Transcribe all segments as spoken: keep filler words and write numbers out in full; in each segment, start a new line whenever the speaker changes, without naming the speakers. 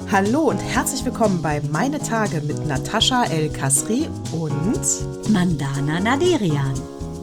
Hallo und herzlich willkommen bei Meine Tage mit Natascha El-Kasri und
Mandana Naderian.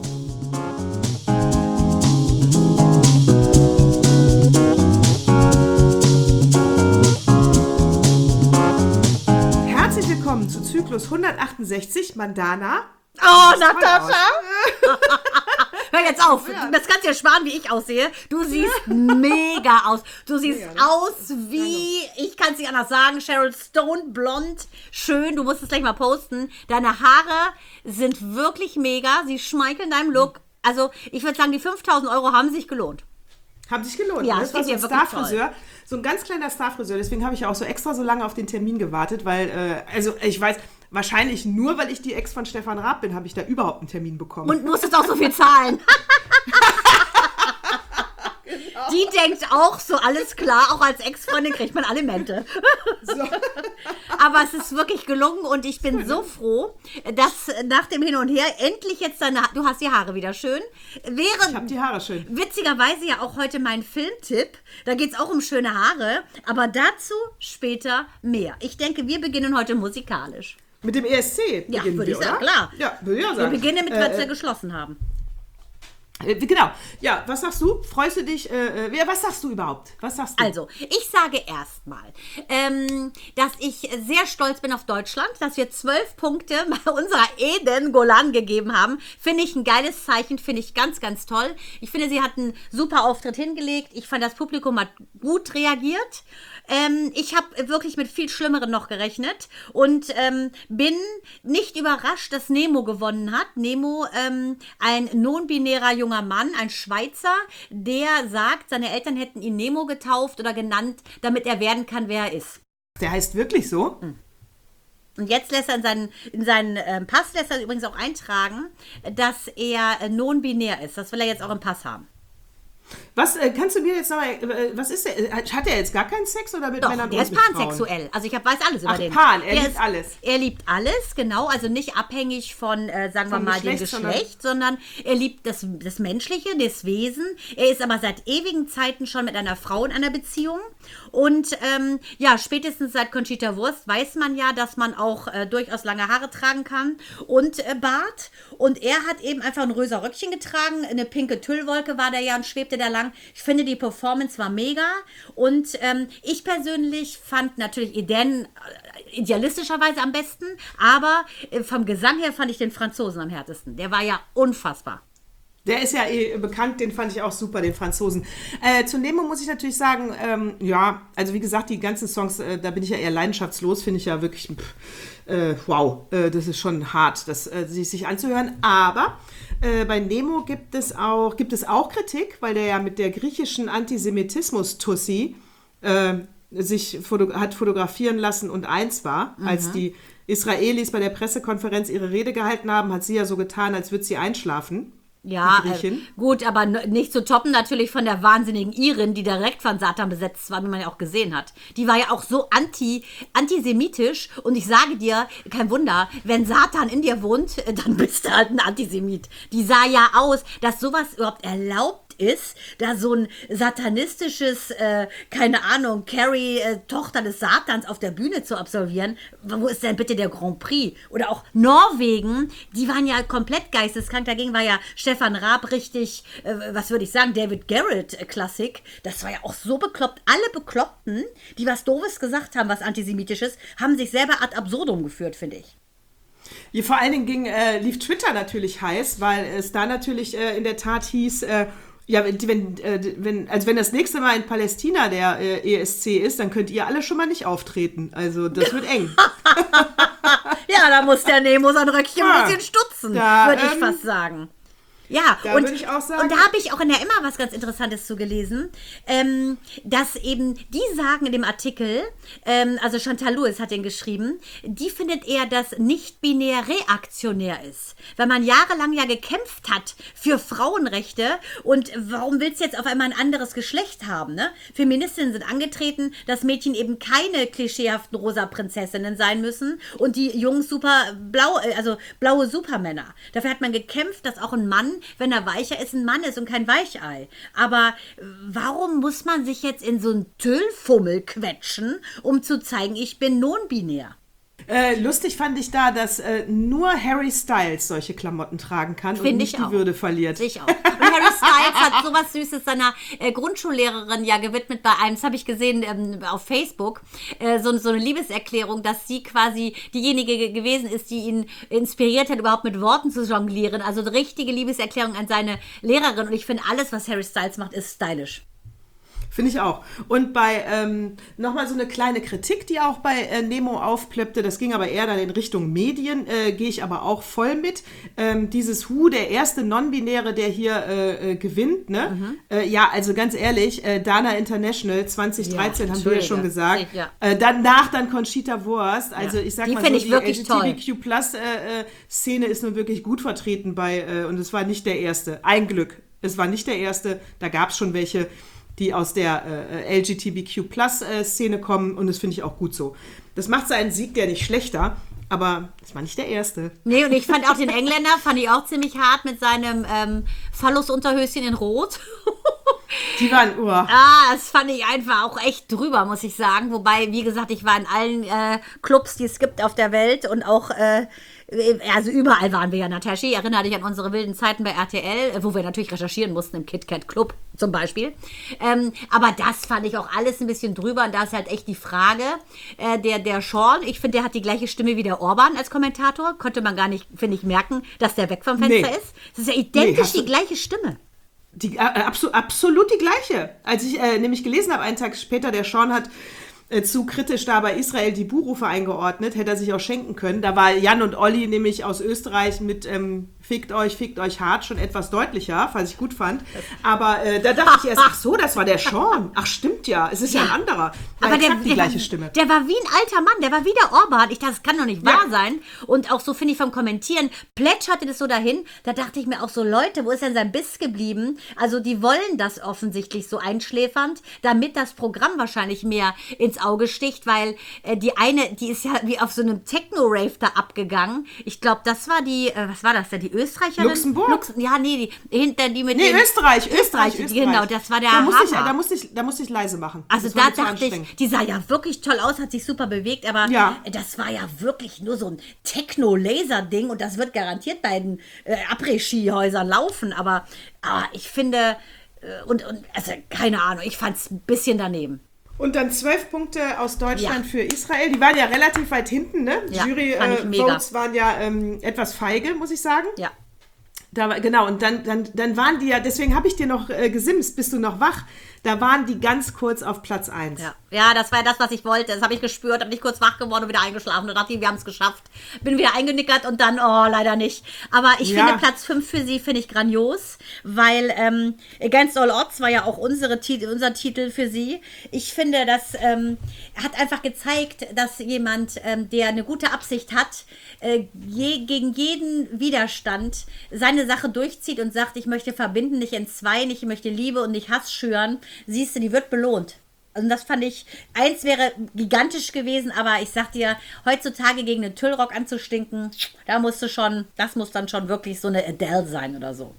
Herzlich willkommen zu Zyklus hundertachtundsechzig, Mandana.
Oh, Natascha! Hör jetzt auf, das kannst du ja sparen, wie ich aussehe. Du siehst mega aus. Du siehst mega, ne? aus wie, ich kann es nicht anders sagen, Sheryl Stone, blond, schön. Du musst es gleich mal posten. Deine Haare sind wirklich mega. Sie schmeicheln deinem Look. Also ich würde sagen, die fünftausend Euro haben sich gelohnt.
Haben sich gelohnt.
Ja,
das war so ein Starfriseur, so ein ganz kleiner Starfriseur. Deswegen habe ich ja auch so extra so lange auf den Termin gewartet, weil, äh, also ich weiß, wahrscheinlich nur, weil ich die Ex von Stefan Raab bin, habe ich da überhaupt einen Termin bekommen.
Und musstest auch so viel zahlen. Genau. Die denkt auch so, alles klar, auch als Ex-Freundin kriegt man Alimente. So. Aber es ist wirklich gelungen und ich bin so froh, dass nach dem Hin und Her endlich jetzt deine, du hast die Haare wieder schön. Wäre,
ich habe die Haare schön.
Witzigerweise ja auch heute mein Filmtipp. Da geht es auch um schöne Haare, aber dazu später mehr. Ich denke, wir beginnen heute musikalisch.
Mit dem E S C
ja,
beginnen
würde
wir,
ich sagen,
oder?
Klar.
Ja, würde ich auch sagen.
Wir beginnen mit, was
äh,
wir geschlossen haben.
Äh, genau. Ja, was sagst du? Freust du dich? Äh, äh, was sagst du überhaupt? Was sagst du?
Also, ich sage erstmal, ähm, dass ich sehr stolz bin auf Deutschland, dass wir zwölf Punkte bei unserer Eden Golan gegeben haben. Finde ich ein geiles Zeichen, finde ich ganz, ganz toll. Ich finde, sie hat einen super Auftritt hingelegt. Ich fand, das Publikum hat gut reagiert. Ähm, ich habe wirklich mit viel Schlimmerem noch gerechnet und ähm, bin nicht überrascht, dass Nemo gewonnen hat. Nemo, ähm, ein non-binärer junger Mann, ein Schweizer, der sagt, seine Eltern hätten ihn Nemo getauft oder genannt, damit er werden kann, wer er ist.
Der heißt wirklich so?
Mhm. Und jetzt lässt er in seinen, in seinen äh, Pass, lässt er übrigens auch eintragen, dass er äh, non-binär ist. Das will er jetzt auch im Pass haben.
Was, äh, kannst du mir jetzt noch mal, äh, was ist der, hat er jetzt gar keinen Sex oder mit
Doch,
Männern
der
und
ist
mit Frauen?
pansexuell. Also ich hab, weiß alles über
Ach,
den.
Pan, er
der
liebt
ist,
alles.
Er liebt alles, genau. Also nicht abhängig von, äh, sagen
Vom
wir mal,
Geschlecht,
dem Geschlecht, sondern, sondern er liebt das, das Menschliche, das Wesen. Er ist aber seit ewigen Zeiten schon mit einer Frau in einer Beziehung. Und ähm, ja, spätestens seit Conchita Wurst weiß man ja, dass man auch äh, durchaus lange Haare tragen kann und äh, Bart. Und er hat eben einfach ein rosa Röckchen getragen, eine pinke Tüllwolke war der ja und schwebte da lang. Ich finde, die Performance war mega. Und ähm, ich persönlich fand natürlich Eden äh, idealistischerweise am besten, aber äh, vom Gesang her fand ich den Franzosen am härtesten. Der war ja unfassbar.
Der ist ja eh bekannt, den fand ich auch super, den Franzosen. Äh, zu Nemo muss ich natürlich sagen, ähm, ja, also wie gesagt, die ganzen Songs, äh, da bin ich ja eher leidenschaftslos, finde ich ja wirklich, pff, äh, wow, äh, das ist schon hart, das äh, sich anzuhören. Aber äh, bei Nemo gibt es auch, gibt es auch Kritik, weil der ja mit der griechischen Antisemitismus-Tussi äh, sich foto- hat fotografieren lassen und eins war, mhm. als die Israelis bei der Pressekonferenz ihre Rede gehalten haben, hat sie ja so getan, als würde sie einschlafen.
Ja, äh, gut, aber n- nicht zu toppen natürlich von der wahnsinnigen Irin, die direkt von Satan besetzt war, wie man ja auch gesehen hat. Die war ja auch so anti, antisemitisch und ich sage dir, kein Wunder, wenn Satan in dir wohnt, dann bist du halt ein Antisemit. Die sah ja aus, dass sowas überhaupt erlaubt ist, da so ein satanistisches, äh, keine Ahnung, Carrie, äh, Tochter des Satans auf der Bühne zu absolvieren. Wo ist denn bitte der Grand Prix? Oder auch Norwegen, die waren ja komplett geisteskrank. Dagegen war ja Stefan Raab richtig, äh, was würde ich sagen, David Garrett-Klassik. Das war ja auch so bekloppt. Alle Bekloppten, die was Doofes gesagt haben, was Antisemitisches, haben sich selber ad absurdum geführt, finde ich.
Ja, vor allen Dingen ging, äh, lief Twitter natürlich heiß, weil es da natürlich äh, in der Tat hieß, äh, ja, wenn, wenn, äh, wenn, also wenn das nächste Mal in Palästina der äh, E S C ist, dann könnt ihr alle schon mal nicht auftreten. Also das wird eng.
Ja, da muss der Nemo sein Röckchen
ja,
ein bisschen stutzen,
da,
würde ich
ähm,
fast sagen. Ja,
da
und,
würde ich auch sagen,
und da habe ich auch in der Emma was ganz Interessantes zu gelesen, ähm, dass eben, die sagen in dem Artikel, ähm, also Chantal Lewis hat den geschrieben, die findet eher, dass nicht-binär reaktionär ist. Weil man jahrelang ja gekämpft hat für Frauenrechte und warum willst du jetzt auf einmal ein anderes Geschlecht haben, ne? Feministinnen sind angetreten, dass Mädchen eben keine klischeehaften rosa Prinzessinnen sein müssen und die Jungs super blau, also blaue Supermänner. Dafür hat man gekämpft, dass auch ein Mann wenn er weicher ist, ein Mann ist und kein Weichei. Aber warum muss man sich jetzt in so einen Tüllfummel quetschen, um zu zeigen, ich bin non-binär?
Äh, lustig fand ich da, dass äh, nur Harry Styles solche Klamotten tragen kann
Find
und nicht
ich
die
auch.
Würde verliert.
Ich auch. Und Harry Styles hat sowas Süßes seiner äh, Grundschullehrerin ja gewidmet bei einem, das habe ich gesehen ähm, auf Facebook, äh, so, so eine Liebeserklärung, dass sie quasi diejenige ge- gewesen ist, die ihn inspiriert hat, überhaupt mit Worten zu jonglieren. Also eine richtige Liebeserklärung an seine Lehrerin. Und ich finde, alles, was Harry Styles macht, ist stylisch.
Finde ich auch. Und bei, ähm, nochmal so eine kleine Kritik, die auch bei äh, Nemo aufploppte, das ging aber eher dann in Richtung Medien, äh, gehe ich aber auch voll mit. Ähm, dieses Hu, der erste Non-Binäre, der hier äh, äh, gewinnt, ne? Mhm. Äh, ja, also ganz ehrlich, äh, Dana International zwanzig dreizehn
Ja,
haben wir ja schon gesagt.
Ich, ja.
Äh, danach dann Conchita Wurst. Also
Ja.
ich sag
Die
mal
find
so,
ich
die
wirklich
L G B T Q
toll.
Plus äh, äh, Szene ist nun wirklich gut vertreten bei, äh, und es war nicht der erste. Ein Glück. Es war nicht der erste. Da gab es schon welche, die aus der äh, L G B T Q Plus Szene kommen, und das finde ich auch gut so. Das macht seinen Sieg ja nicht schlechter, aber das war nicht der erste.
Nee, und ich fand auch den Engländer, fand ich auch ziemlich hart mit seinem ähm, Phallus-Unterhöschen in Rot.
Die waren, oh.
Ah, das fand ich einfach auch echt drüber, muss ich sagen. Wobei, wie gesagt, ich war in allen äh, Clubs, die es gibt auf der Welt und auch, äh, also überall waren wir ja, Nataschi. Erinnere dich an unsere wilden Zeiten bei R T L, wo wir natürlich recherchieren mussten, im KitKat Club zum Beispiel. Ähm, aber das fand ich auch alles ein bisschen drüber, und da ist halt echt die Frage, äh, der, der Sean, ich finde, der hat die gleiche Stimme wie der Orban als Kommentator. Konnte man gar nicht, finde ich, merken, dass der weg vom Fenster
Nee.
ist. Das ist ja identisch
Nee,
die gleiche Stimme.
Die, äh, absolut, absolut die gleiche. Als ich äh, nämlich gelesen habe, einen Tag später, der Sean hat äh, zu kritisch da bei Israel die Buhrufe eingeordnet, hätte er sich auch schenken können. Da war Jan und Olli nämlich aus Österreich mit ähm, fickt euch, fickt euch hart schon etwas deutlicher, was ich gut fand. Aber äh, da dachte ich erst, ach so, das war der Sean. Ach, stimmt ja, es ist ja, ja ein anderer. War
aber der,
die
der,
gleiche
war,
Stimme.
Der war wie ein alter Mann, der war wie der Orban. Ich dachte, das kann doch nicht wahr
Ja.
sein. Und auch so finde ich vom Kommentieren, plätscherte das so dahin, da dachte ich mir auch so, Leute, wo ist denn sein Biss geblieben? Also die wollen das offensichtlich so einschläfernd, damit das Programm wahrscheinlich mehr ins Auge sticht, weil äh, die eine, die ist ja wie auf so einem Techno-Rave da abgegangen. Ich glaube, das war die, äh, was war das denn, die Österreicherin?
Luxemburg?
Lux, ja, nee, die, hinter die mit
Nee,
dem...
Österreich,
Österreich,
Österreich, Österreich.
genau, das war der
da musste, ich,
Hammer.
da, musste ich, da musste ich leise machen.
Also
Das war
da
mir zu
dachte ich,
anstrengend.
die sah ja wirklich toll aus, hat sich super bewegt, aber
Ja.
das war ja wirklich nur so ein Techno-Laser-Ding, und das wird garantiert bei den äh, Après-Ski-Häusern laufen, aber ah, ich finde, äh, und, und also keine Ahnung, ich fand es ein bisschen daneben.
Und dann zwölf Punkte aus Deutschland
Ja.
für Israel. Die waren ja relativ weit hinten, ne?
Ja, fand ich mega.
Jury-Votes waren ja ähm, etwas feige, muss ich sagen.
Ja.
Da, war- genau, und dann, dann, dann waren die ja, deswegen habe ich dir noch äh, gesimst, bist du noch wach? Da waren die ganz kurz auf Platz eins.
Ja. ja, das war ja das, was ich wollte. Das habe ich gespürt, habe nicht kurz wach geworden und wieder eingeschlafen. Und dachte ich, wir haben es geschafft. Bin wieder eingenickert und dann, oh, leider nicht. Aber ich
Ja.
finde Platz fünf für sie, finde ich grandios, weil ähm, Against All Odds war ja auch unsere Tit- unser Titel für sie. Ich finde, das ähm, hat einfach gezeigt, dass jemand, ähm, der eine gute Absicht hat, äh, je, gegen jeden Widerstand seine Sache durchzieht und sagt, ich möchte verbinden, nicht entzweien, ich möchte Liebe und nicht Hass schüren. Siehst du, die wird belohnt. Also das fand ich, eins wäre gigantisch gewesen, aber ich sag dir, heutzutage gegen einen Tüllrock anzustinken, da musst du schon, das muss dann schon wirklich so eine Adele sein oder so.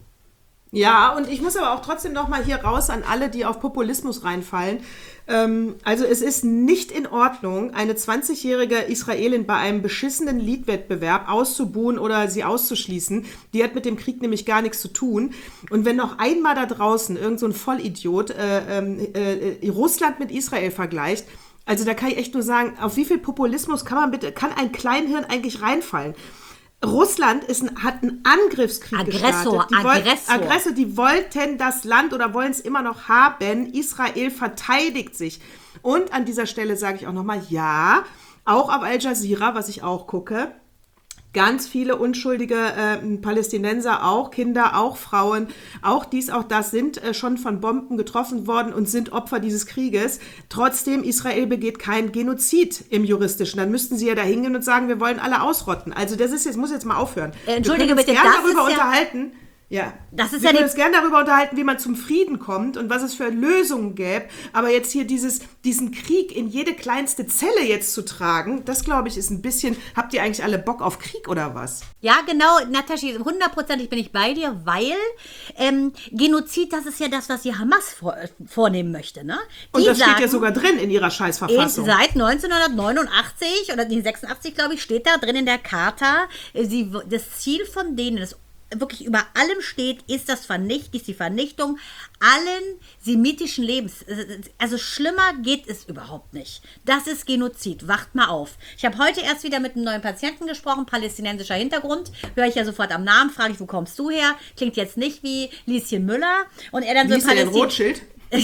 Ja, und ich muss aber auch trotzdem noch mal hier raus an alle, die auf Populismus reinfallen. Ähm, also es ist nicht in Ordnung, eine zwanzigjährige Israelin bei einem beschissenen Liedwettbewerb auszubuhen oder sie auszuschließen. Die hat mit dem Krieg nämlich gar nichts zu tun. Und wenn noch einmal da draußen irgend so ein Vollidiot äh, äh, äh, Russland mit Israel vergleicht, also da kann ich echt nur sagen, auf wie viel Populismus kann man bitte, kann ein Kleinhirn eigentlich reinfallen? Russland ist ein, hat einen Angriffskrieg
Aggressor,
gestartet. Die woll-
Aggressor.
Aggressor, die wollten das Land oder wollen es immer noch haben. Israel verteidigt sich. Und an dieser Stelle sage ich auch nochmal, ja, auch auf Al Jazeera, was ich auch gucke, ganz viele unschuldige äh, Palästinenser, auch Kinder, auch Frauen, auch dies, auch das, sind äh, schon von Bomben getroffen worden und sind Opfer dieses Krieges. Trotzdem, Israel begeht kein Genozid im Juristischen. Dann müssten sie ja da hingehen und sagen, wir wollen alle ausrotten. Also das ist jetzt, muss jetzt mal aufhören.
Äh, Entschuldige
wir können uns
bitte,
gern
das
darüber
ist ja-
unterhalten. Ja,
das ist
wir
ja
können
die
uns gerne darüber unterhalten, wie man zum Frieden kommt und was es für Lösungen gäbe. Aber jetzt hier dieses, diesen Krieg in jede kleinste Zelle jetzt zu tragen, das glaube ich ist ein bisschen, habt ihr eigentlich alle Bock auf Krieg oder was?
Ja, genau, Natascha, hundertprozentig bin ich bei dir, weil ähm, Genozid, das ist ja das, was die Hamas vor, äh, vornehmen möchte, ne? Die
Und das
sagen,
steht ja sogar drin in ihrer
in,
Scheißverfassung.
seit neunzehnhundertneunundachtzig oder nee, sechsundachtzig, glaube ich, steht da drin in der Charta, äh, sie, das Ziel von denen, das wirklich über allem steht, ist das Vernicht, ist die Vernichtung allen semitischen Lebens. Also schlimmer geht es überhaupt nicht. Das ist Genozid. Wacht mal auf. Ich habe heute erst wieder mit einem neuen Patienten gesprochen, palästinensischer Hintergrund. Höre ich ja sofort am Namen, frage ich, wo kommst du her? Klingt jetzt nicht wie Lieschen Müller. Und er dann
Liest
so
ihr den Rothschild?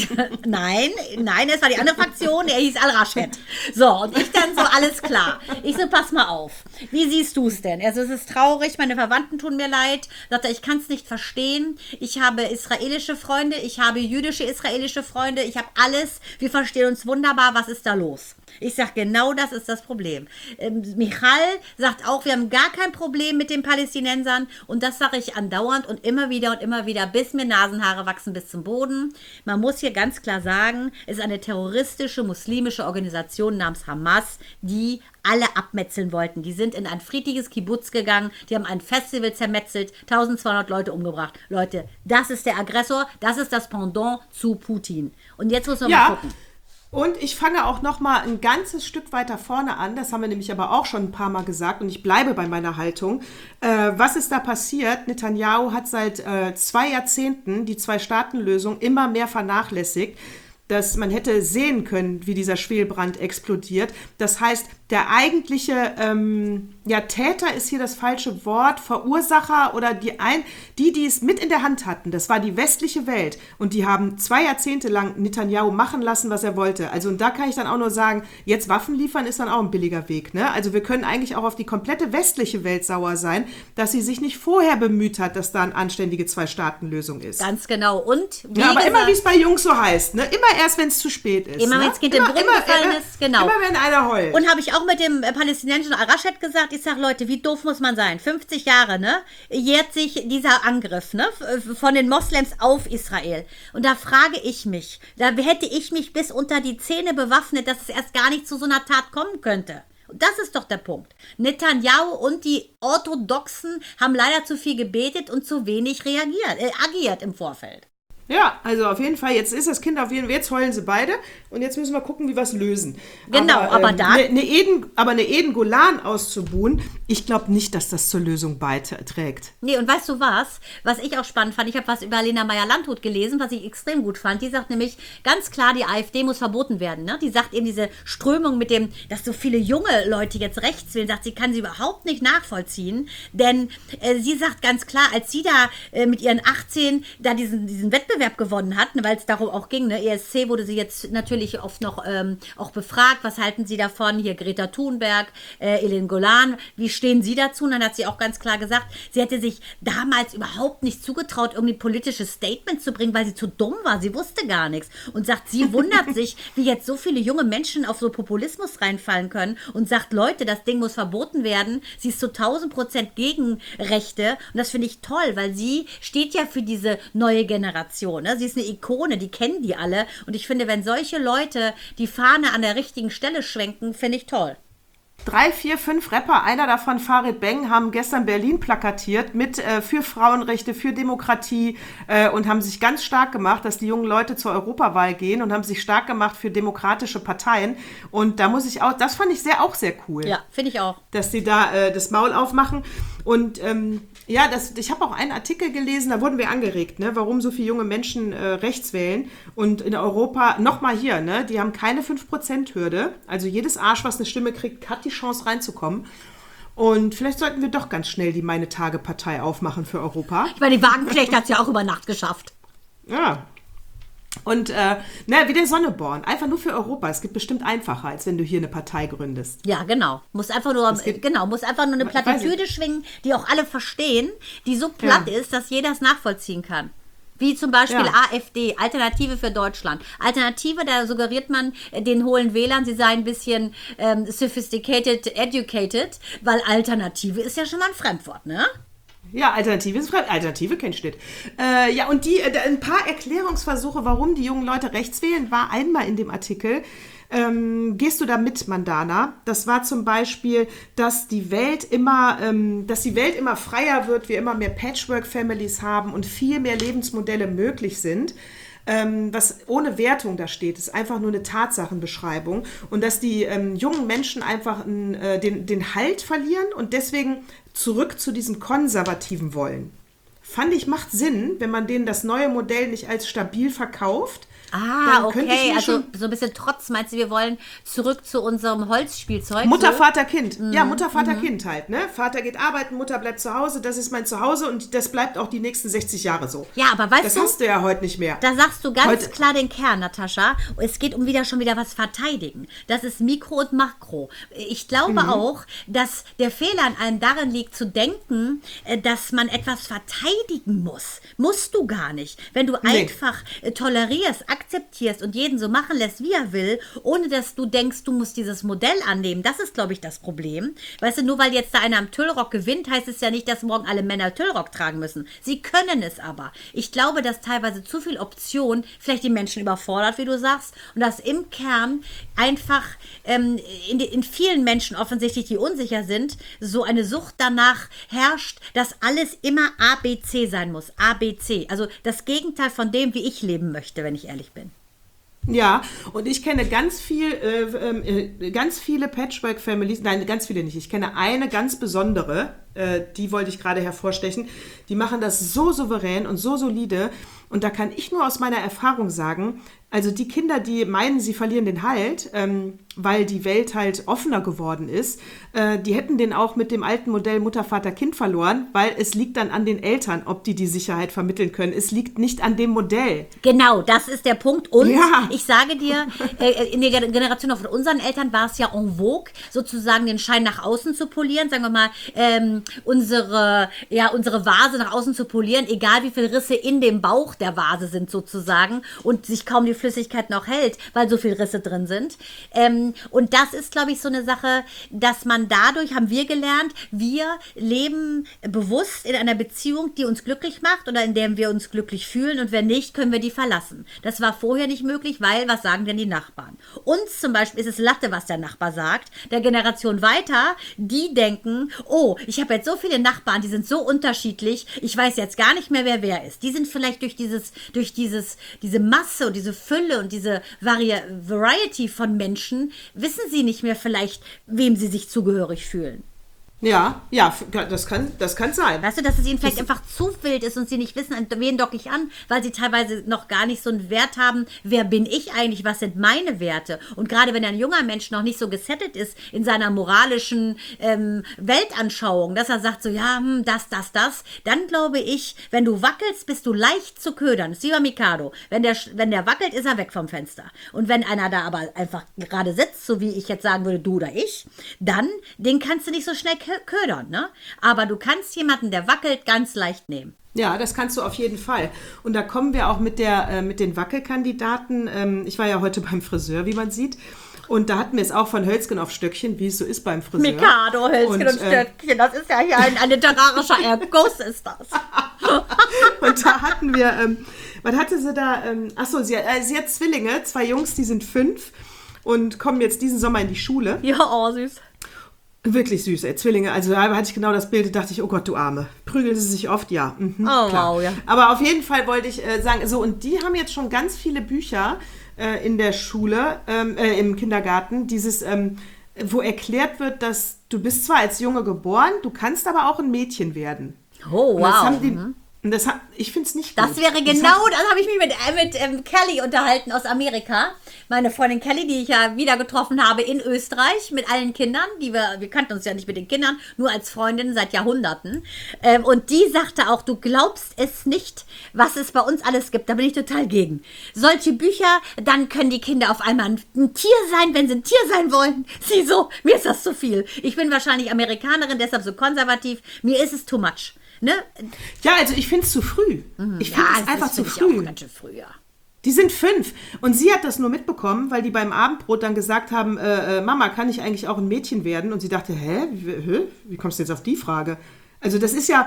nein, nein, es war die andere Fraktion, der hieß Al-Rashid. So, und ich dann so, alles klar. Ich so, pass mal auf. Wie siehst du es denn? Also es ist traurig, meine Verwandten tun mir leid. Sagt er, ich kann es nicht verstehen. Ich habe israelische Freunde, ich habe jüdische israelische Freunde, ich habe alles. Wir verstehen uns wunderbar. Was ist da los? Ich sage, genau das ist das Problem. Ähm, Michal sagt auch, wir haben gar kein Problem mit den Palästinensern. Und das sage ich andauernd und immer wieder und immer wieder, bis mir Nasenhaare wachsen bis zum Boden. Man muss hier ganz klar sagen, es ist eine terroristische muslimische Organisation namens Hamas, die alle abmetzeln wollten. Die sind in ein friedliches Kibbutz gegangen, die haben ein Festival zermetzelt, eintausendzweihundert Leute umgebracht. Leute, das ist der Aggressor, das ist das Pendant zu Putin. Und jetzt muss man
ja.
mal gucken.
Und ich fange auch noch mal ein ganzes Stück weiter vorne an. Das haben wir nämlich aber auch schon ein paar Mal gesagt. Und ich bleibe bei meiner Haltung. Äh, was ist da passiert? Netanyahu hat seit äh, zwei Jahrzehnten die Zwei-Staaten-Lösung immer mehr vernachlässigt. Dass man hätte sehen können, wie dieser Schwelbrand explodiert. Das heißt, der eigentliche ähm, ja, Täter ist hier das falsche Wort, Verursacher oder die, ein, die, die es mit in der Hand hatten, das war die westliche Welt. Und die haben zwei Jahrzehnte lang Netanyahu machen lassen, was er wollte. Also und da kann ich dann auch nur sagen, jetzt Waffen liefern ist dann auch ein billiger Weg. Ne? Also wir können eigentlich auch auf die komplette westliche Welt sauer sein, dass sie sich nicht vorher bemüht hat, dass da eine anständige Zwei-Staaten-Lösung ist.
Ganz genau. Und wie
ja, aber
gesagt,
immer, wie es bei Jungs so heißt, ne? Immer erst, wenn es zu spät ist.
Immer,
ne?
wenn das Kind im Brunnen gefallen
immer,
ist, genau.
Immer, wenn einer heult.
Und habe ich auch mit dem äh, palästinensischen Al-Rashid gesagt, ich sage, Leute, wie doof muss man sein? fünfzig Jahre, ne? Jährt sich dieser Angriff, ne? Von den Moslems auf Israel. Und da frage ich mich, da hätte ich mich bis unter die Zähne bewaffnet, dass es erst gar nicht zu so einer Tat kommen könnte. Und das ist doch der Punkt. Netanyahu und die Orthodoxen haben leider zu viel gebetet und zu wenig reagiert, äh, agiert im Vorfeld.
Ja, also auf jeden Fall, jetzt ist das Kind auf jeden Fall, jetzt heulen sie beide und jetzt müssen wir gucken, wie wir es lösen.
Genau, aber,
aber
ähm, da...
Ne, ne Eden, aber eine Eden Golan auszubuhen, ich glaube nicht, dass das zur Lösung beiträgt.
Nee, und weißt du was? Was ich auch spannend fand, ich habe was über Lena Meyer-Landrut gelesen, was ich extrem gut fand. Die sagt nämlich ganz klar, die AfD muss verboten werden. Ne? Die sagt eben diese Strömung mit dem, dass so viele junge Leute jetzt rechts wählen, sagt, sie kann sie überhaupt nicht nachvollziehen. Denn äh, sie sagt ganz klar, als sie da äh, mit ihren achtzehn da diesen, diesen Wettbewerb gewonnen hat, ne, weil es darum auch ging. Ne? E S C wurde sie jetzt natürlich oft noch ähm, auch befragt. Was halten Sie davon? Hier Greta Thunberg, äh, Elen Golan. Wie stehen Sie dazu? Und dann hat sie auch ganz klar gesagt, sie hätte sich damals überhaupt nicht zugetraut, irgendwie politische Statements zu bringen, weil sie zu dumm war. Sie wusste gar nichts. Und sagt, sie wundert sich, wie jetzt so viele junge Menschen auf so Populismus reinfallen können und sagt, Leute, das Ding muss verboten werden. Sie ist zu tausend Prozent gegen Rechte. Und das finde ich toll, weil sie steht ja für diese neue Generation. Ne? Sie ist eine Ikone, die kennen die alle. Und ich finde, wenn solche Leute die Fahne an der richtigen Stelle schwenken, finde ich toll.
Drei, vier, fünf Rapper, einer davon Farid Bang, haben gestern Berlin plakatiert mit äh, für Frauenrechte, für Demokratie äh, und haben sich ganz stark gemacht, dass die jungen Leute zur Europawahl gehen und haben sich stark gemacht für demokratische Parteien. Und da muss ich auch, das fand ich sehr, auch sehr cool.
Ja, finde ich auch.
Dass die da äh, das Maul aufmachen. Und ähm, ja, das, ich habe auch einen Artikel gelesen, da wurden wir angeregt, ne, warum so viele junge Menschen äh, rechts wählen. Und in Europa, nochmal hier, ne, die haben keine fünf Prozent Hürde. Also jedes Arsch, was eine Stimme kriegt, hat die Chance reinzukommen. Und vielleicht sollten wir doch ganz schnell die Meine-Tage-Partei aufmachen für Europa.
Ich meine, die Wagenknecht hat es ja auch über Nacht geschafft.
Ja. Und äh, na, wie der Sonneborn, einfach nur für Europa. Es gibt bestimmt einfacher, als wenn du hier eine Partei gründest.
Ja, genau. Muss einfach nur,
geht,
genau, muss einfach nur eine Plattitüde schwingen, die auch alle verstehen, die so platt ja. ist, dass jeder es nachvollziehen kann. Wie zum Beispiel ja. AfD, Alternative für Deutschland. Alternative, da suggeriert man den hohlen Wählern, sie seien ein bisschen ähm, sophisticated, educated, weil Alternative ist ja schon mal ein Fremdwort, ne?
Ja, Alternative ist frei. Alternative kennt steht. Äh, ja, und die, äh, ein paar Erklärungsversuche, warum die jungen Leute rechts wählen, war einmal in dem Artikel. Ähm, gehst du da mit, Mandana? Das war zum Beispiel, dass die Welt immer, ähm, dass die Welt immer freier wird, wir immer mehr Patchwork-Families haben und viel mehr Lebensmodelle möglich sind. Ähm, was ohne Wertung da steht, ist einfach nur eine Tatsachenbeschreibung. Und dass die ähm, jungen Menschen einfach n, äh, den, den Halt verlieren und deswegen zurück zu diesem Konservativen wollen. Fand ich, macht Sinn, wenn man denen das neue Modell nicht als stabil verkauft.
Ah, okay, also so ein bisschen Trotz, meinst du, wir wollen zurück zu unserem Holzspielzeug?
Mutter,
so?
Vater, Kind.
Mhm.
Ja, Mutter, Vater, mhm. Kind halt, ne? Vater geht arbeiten, Mutter bleibt zu Hause, das ist mein Zuhause und das bleibt auch die nächsten sechzig Jahre so.
Ja, aber weißt
das
du...
Das hast du ja heute nicht mehr.
Da sagst du ganz
heute.
klar den Kern, Natascha. Es geht um wieder schon wieder was verteidigen. Das ist Mikro und Makro. Ich glaube mhm. auch, dass der Fehler an einem darin liegt, zu denken, dass man etwas verteidigen muss. Musst du gar nicht. Wenn du nee. einfach tolerierst, akzeptierst und jeden so machen lässt, wie er will, ohne dass du denkst, du musst dieses Modell annehmen. Das ist, glaube ich, das Problem. Weißt du, nur weil jetzt da einer am Tüllrock gewinnt, heißt es ja nicht, dass morgen alle Männer Tüllrock tragen müssen. Sie können es aber. Ich glaube, dass teilweise zu viel Option vielleicht die Menschen überfordert, wie du sagst, und dass im Kern einfach ähm, in, in vielen Menschen offensichtlich, die unsicher sind, so eine Sucht danach herrscht, dass alles immer A B C sein muss. A B C. Also das Gegenteil von dem, wie ich leben möchte, wenn ich ehrlich bin.
Ja, und ich kenne ganz viel, äh, äh, ganz viele Patchwork-Families, nein, ganz viele nicht. Ich kenne eine ganz besondere, äh, die wollte ich gerade hervorstechen. Die machen das so souverän und so solide. Und da kann ich nur aus meiner Erfahrung sagen, also die Kinder, die meinen, sie verlieren den Halt, ähm, weil die Welt halt offener geworden ist, äh, die hätten den auch mit dem alten Modell Mutter, Vater, Kind verloren, weil es liegt dann an den Eltern, ob die die Sicherheit vermitteln können. Es liegt nicht an dem Modell.
Genau, das ist der Punkt. Und
ja.
ich sage dir, äh, in der Generation von unseren Eltern war es ja en vogue, sozusagen den Schein nach außen zu polieren, sagen wir mal, ähm, unsere, ja, unsere Vase nach außen zu polieren, egal wie viele Risse in dem Bauch der Vase sind sozusagen und sich kaum die Flüssigkeit noch hält, weil so viele Risse drin sind. Ähm, und das ist, glaube ich, so eine Sache, dass man dadurch, haben wir gelernt, wir leben bewusst in einer Beziehung, die uns glücklich macht oder in der wir uns glücklich fühlen und wenn nicht, können wir die verlassen. Das war vorher nicht möglich, weil, was sagen denn die Nachbarn? Uns zum Beispiel ist es Latte, was der Nachbar sagt. Der Generation weiter, die denken, oh, ich habe jetzt so viele Nachbarn, die sind so unterschiedlich, ich weiß jetzt gar nicht mehr, wer wer ist. Die sind vielleicht durch dieses, durch dieses, diese Masse und diese Fülle und diese Vari- Variety von Menschen, wissen sie nicht mehr vielleicht, wem sie sich zugehörig fühlen.
Ja, ja, das kann, das kann sein.
Weißt du, dass es ihnen vielleicht das einfach zu wild ist und sie nicht wissen, an wen docke ich an, weil sie teilweise noch gar nicht so einen Wert haben, wer bin ich eigentlich, was sind meine Werte? Und gerade wenn ein junger Mensch noch nicht so gesettelt ist in seiner moralischen ähm, Weltanschauung, dass er sagt so, ja, hm, das, das, das, dann glaube ich, wenn du wackelst, bist du leicht zu ködern. Das ist wie bei Mikado. Wenn der, wenn der wackelt, ist er weg vom Fenster. Und wenn einer da aber einfach gerade sitzt, so wie ich jetzt sagen würde, du oder ich, dann, den kannst du nicht so schnell ködern, ne? Aber du kannst jemanden, der wackelt, ganz leicht nehmen.
Ja, das kannst du auf jeden Fall. Und da kommen wir auch mit, der, äh, mit den Wackelkandidaten. Ähm, ich war ja heute beim Friseur, wie man sieht. Und da hatten wir es auch von Hölzgen auf Stöckchen, wie es so ist beim Friseur.
Mikado, Hölzgen und, und Stöckchen, äh, das ist ja hier ein, ein literarischer Erguss, ist das.
Und da hatten wir, ähm, was hatte sie da? Ähm, achso, sie, äh, sie hat Zwillinge, zwei Jungs, die sind fünf und kommen jetzt diesen Sommer in die Schule.
Ja, oh, süß.
Wirklich süß, ey, Zwillinge. Also da hatte ich genau das Bild, da dachte ich, oh Gott, du Arme. Prügeln sie sich oft? Ja. Mhm,
oh,
klar.
wow, ja.
Aber auf jeden Fall wollte ich äh, sagen, so, und die haben jetzt schon ganz viele Bücher äh, in der Schule, ähm, äh, im Kindergarten, dieses, ähm, wo erklärt wird, dass du bist zwar als Junge geboren, du kannst aber auch ein Mädchen werden.
Oh, wow.
Und das haben die, mhm. Und das hat, ich finde es nicht gut.
Das wäre genau, das, das habe ich mich mit, äh, mit ähm, Kelly unterhalten aus Amerika. Meine Freundin Kelly, die ich ja wieder getroffen habe in Österreich mit allen Kindern. Die wir, wir kannten uns ja nicht mit den Kindern, nur als Freundin seit Jahrhunderten. Ähm, und die sagte auch, du glaubst es nicht, was es bei uns alles gibt. Da bin ich total gegen. Solche Bücher, dann können die Kinder auf einmal ein, ein Tier sein, wenn sie ein Tier sein wollen. Sie so, mir ist das zu viel. Ich bin wahrscheinlich Amerikanerin, deshalb so konservativ. Mir ist es too much. Ne?
Ja, also ich finde es zu früh. Mhm. Ich finde es
ja,
einfach
das
zu
find
früh.
Ich auch ganz schön früh, ja.
Die sind fünf. Und sie hat das nur mitbekommen, weil die beim Abendbrot dann gesagt haben, äh, äh, Mama, kann ich eigentlich auch ein Mädchen werden? Und sie dachte, hä? Wie, hä? Wie kommst du jetzt auf die Frage? Also das ist ja,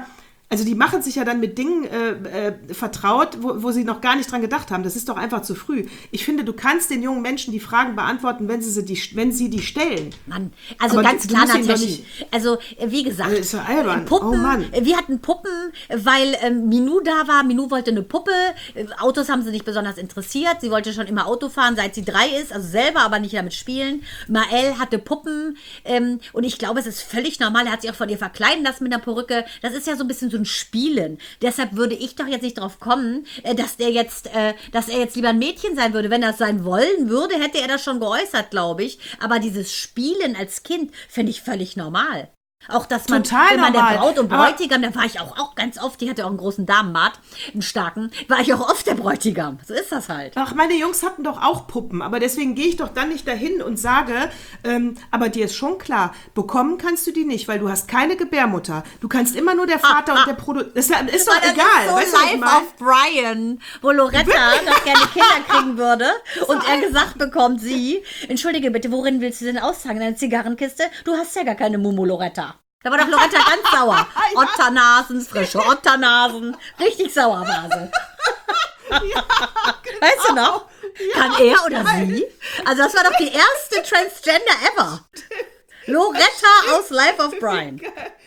Also die machen sich ja dann mit Dingen äh, äh, vertraut, wo, wo sie noch gar nicht dran gedacht haben. Das ist doch einfach zu früh. Ich finde, du kannst den jungen Menschen die Fragen beantworten, wenn sie, sie, die, wenn sie die stellen.
Mann, also
Aber
ganz
du,
klar
du
natürlich. Also wie gesagt,
also ist doch albern.
Puppen,
Oh Mann.
wir hatten Puppen, weil ähm, Minou da war. Minou wollte eine Puppe. Autos haben sie nicht besonders interessiert. Sie wollte schon immer Auto fahren, seit sie drei ist. Also selber, aber nicht damit spielen. Mael hatte Puppen. Ähm, und ich glaube, es ist völlig normal. Er hat sich auch von ihr verkleiden lassen mit einer Perücke. Das ist ja so ein bisschen so ein Spielen. Deshalb würde ich doch jetzt nicht drauf kommen, äh, dass der jetzt, äh, dass er jetzt lieber ein Mädchen sein würde. Wenn er es sein wollen würde, hätte er das schon geäußert, glaube ich. Aber dieses Spielen als Kind finde ich völlig normal. Auch, dass man,
Total
wenn man
normal.
der Braut und
Aber-
Bräutigam, da war ich auch, auch ganz oft, die hatte auch einen großen Damenbart, einen starken, war ich auch oft der Bräutigam. So ist das halt.
Ach, meine Jungs hatten doch auch Puppen, aber deswegen gehe ich doch dann nicht dahin und sage, ähm, aber dir ist schon klar, bekommen kannst du die nicht, weil du hast keine Gebärmutter. Du kannst immer nur der Vater und der Produkt. Das ist, ja- ist doch
Aber das
egal.
ist so
weißt du, was ich
Life
meine?
of Brian, wo Loretta doch gerne Kinder kriegen würde und er gesagt bekommt, sie, entschuldige bitte, worin willst du denn austragen? Deine Zigarrenkiste? Du hast ja gar keine Mumu, Loretta. Da war doch Loretta ganz sauer. Otternasen, frische Otternasen. Richtig sauer war sie. Weißt du noch? Kann er oder sie? Also das war doch die erste Transgender ever. Loretta aus Life of Brian.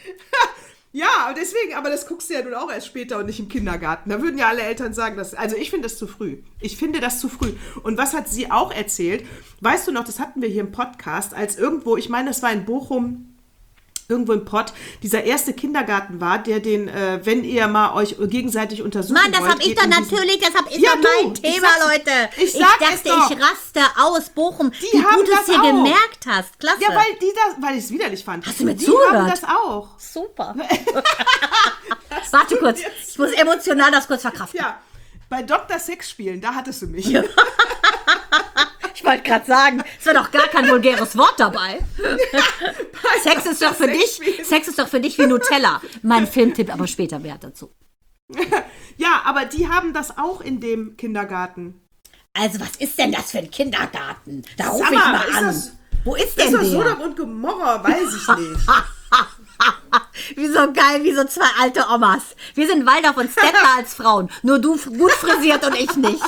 Ja, und deswegen, aber das guckst du ja nun auch erst später und nicht im Kindergarten. Da würden ja alle Eltern sagen, dass, also ich finde das zu früh. Ich finde das zu früh. Und was hat sie auch erzählt? Weißt du noch, das hatten wir hier im Podcast, als irgendwo, ich meine, das war in Bochum, irgendwo im Pott, dieser erste Kindergarten war, der den, äh, wenn ihr mal euch gegenseitig untersuchen
Mann, das
wollt,
hab ich
geht
doch
in diesen-
natürlich, das hab ich
Ja,
doch
du,
mein
ich
Thema,
sag's-
Leute.
ich sag es
dachte,
doch.
ich raste aus, Bochum.
Die
Wie
haben
gut du es
das
hier
auch.
gemerkt hast. Klasse.
Ja, weil die das, weil ich es widerlich fand.
Hast du mir
die
zugehört?
haben das auch.
Super. Warte kurz, ich muss emotional das kurz verkraften.
Ja, bei Doktor Sex spielen, da hattest du mich.
Ich wollte gerade sagen, es war doch gar kein vulgäres Wort dabei. Sex ist doch für dich,
spielen.
Sex ist doch für dich wie Nutella. Mein Filmtipp aber später mehr dazu.
Ja, aber die haben das auch in dem Kindergarten.
Also was ist denn das für ein Kindergarten? Da rufe
Sag
ich
mal,
mal
ist
an.
das-
Wo ist
Das
denn
ist doch
der?
Sodom und Gomorra, weiß ich nicht.
Wie so geil, wie so zwei alte Omas. Wir sind Waldorf und Stettler als Frauen. Nur du f- gut frisiert und ich nicht.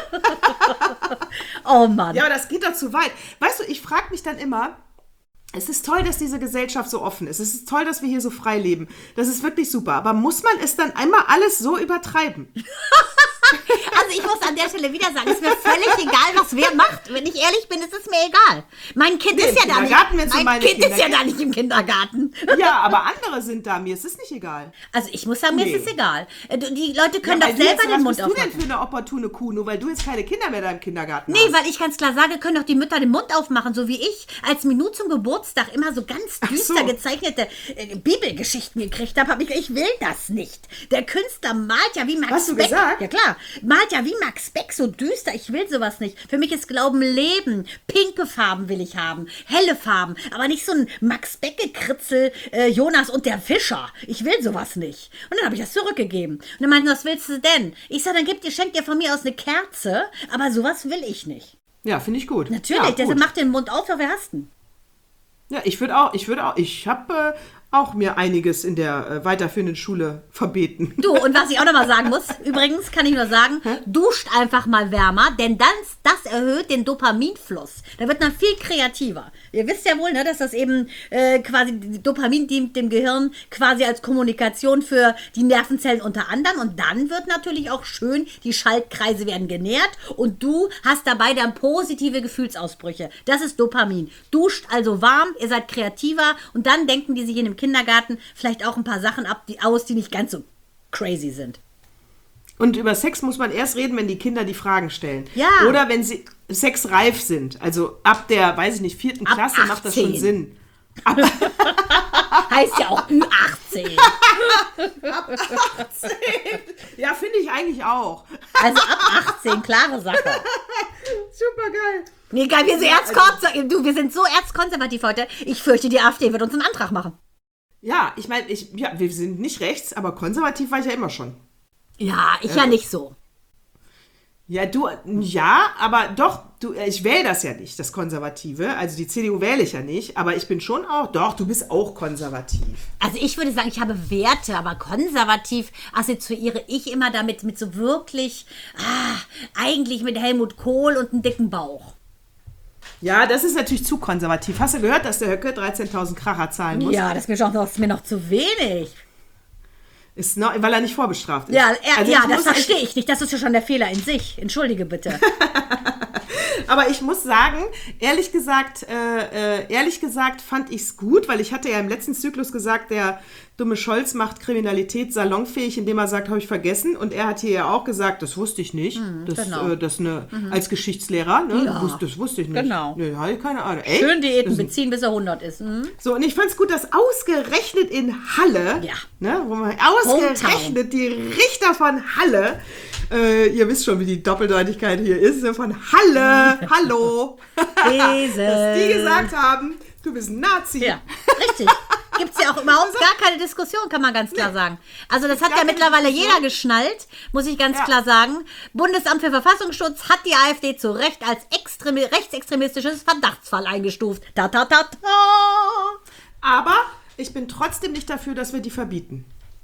Oh Mann.
Ja, aber das geht doch zu weit. Weißt du, ich frage mich dann immer, es ist toll, dass diese Gesellschaft so offen ist. Es ist toll, dass wir hier so frei leben. Das ist wirklich super. Aber muss man es dann einmal alles so übertreiben?
Also ich muss an der Stelle wieder sagen, es ist mir völlig egal, was wer macht. Wenn ich ehrlich bin, ist es mir egal. Mein Kind
Nee,
ist
im
ja da
Kindergarten,
nicht.
wenn's um
Mein
meine
Kind ist
Kinder
ja da nicht im Kindergarten.
Ja, aber andere sind da. Mir ist es nicht egal.
Also ich muss sagen, mir
Nee.
ist es egal. Äh, du- Die Leute können
Ja,
doch
weil du
selber
jetzt,
den
was
Mund
bist du denn
aufmachen.
für eine opportune Kuh, nur weil du jetzt keine Kinder mehr da im Kindergarten
Nee,
hast?
weil ich ganz klar sage, können doch die Mütter den Mund aufmachen, so wie ich als Minou zum Geburtstag immer so ganz düster
so.
gezeichnete äh, Bibelgeschichten gekriegt habe, habe ich gesagt, ich will das nicht. Der Künstler malt ja wie Max
Hast du
Beck.
gesagt?
Ja klar, malt ja wie Max Beck so düster, ich will sowas nicht. Für mich ist Glauben Leben. Pinke Farben will ich haben, helle Farben, aber nicht so ein Max Beck-Gekritzel, äh, Jonas und der Fischer. Ich will sowas nicht. Und dann habe ich das zurückgegeben. Und dann meinten, was willst du denn? Ich sage, dann gib dir, schenk dir von mir aus eine Kerze, aber sowas will ich nicht.
Ja, finde ich gut.
Natürlich,
ja,
deshalb
gut.
mach den Mund auf, wer hast du?
Ja, ich würde auch, ich würde auch, ich habe äh, auch mir einiges in der äh, weiterführenden Schule verbeten.
Du, und was ich auch nochmal sagen muss, übrigens kann ich nur sagen, duscht einfach mal wärmer, denn das, das erhöht den Dopaminfluss. Da wird man viel kreativer. Ihr wisst ja wohl, ne, dass das eben äh, quasi, die Dopamin dient dem Gehirn quasi als Kommunikation für die Nervenzellen unter anderem. Und dann wird natürlich auch schön, die Schaltkreise werden genährt und du hast dabei dann positive Gefühlsausbrüche. Das ist Dopamin. Duscht also warm, ihr seid kreativer und dann denken die sich in dem Kindergarten vielleicht auch ein paar Sachen ab, die aus, die nicht ganz so crazy sind.
Und über Sex muss man erst reden, wenn die Kinder die Fragen stellen.
Ja.
Oder wenn sie sexreif sind. Also ab der, weiß ich nicht, vierten
Ab
Klasse macht das schon
achtzehn.
Sinn.
Heißt ja auch Ü achtzehn.
Ja, finde ich eigentlich auch.
Also ab achtzehn, klare Sache.
Super geil.
Nee, geil, wir sind, erzkonser- du, wir sind so erzkonservativ heute. Ich fürchte, die AfD wird uns einen Antrag machen.
Ja, ich meine, ich, ja, wir sind nicht rechts, aber konservativ war ich ja immer schon.
Ja, ich ja nicht so.
Ja, du, ja, aber doch, du, ich wähle das ja nicht, das Konservative. Also die C D U wähle ich ja nicht, aber ich bin schon auch, doch, du bist auch konservativ.
Also ich würde sagen, ich habe Werte, aber konservativ assoziiere ich immer damit mit so wirklich, ah, eigentlich mit Helmut Kohl und einem dicken Bauch.
Ja, das ist natürlich zu konservativ. Hast du gehört, dass der Höcke dreizehntausend Kracher zahlen muss?
Ja, das ist mir, schon, das ist mir noch zu wenig.
Ist noch, weil er nicht vorbestraft ist.
Ja, er,
also
ja das verstehe ich nicht. Das ist ja schon der Fehler in sich. Entschuldige bitte.
Aber ich muss sagen, ehrlich gesagt, äh, äh, ehrlich gesagt fand ich es gut, weil ich hatte ja im letzten Zyklus gesagt, der dumme Scholz macht Kriminalität salonfähig, indem er sagt, habe ich vergessen. Und er hat hier ja auch gesagt, das wusste ich nicht. Mhm, das,
genau.
äh, das ne, mhm. Als Geschichtslehrer, ne,
ja.
wusste, das wusste ich nicht.
Genau.
Nee, hatte ich keine Ahnung. Echt?
Schön Diäten beziehen, bis er hundert ist. Mhm.
So, und ich fand es gut, dass ausgerechnet in Halle,
ja.
ne, wo man ausgerechnet Hometown. Die Richter von Halle, äh, ihr wisst schon, wie die Doppeldeutigkeit hier ist, von Halle, hallo, dass die gesagt haben, du bist ein Nazi.
Ja, richtig. Gibt es ja auch überhaupt gar keine Diskussion, kann man ganz klar sagen. Also das hat ja mittlerweile jeder geschnallt, muss ich ganz ja. klar sagen. Bundesamt für Verfassungsschutz hat die AfD zu Recht als extremi- rechtsextremistisches Verdachtsfall eingestuft. Ta, ta, ta, ta.
Aber ich bin trotzdem nicht dafür, dass wir die verbieten.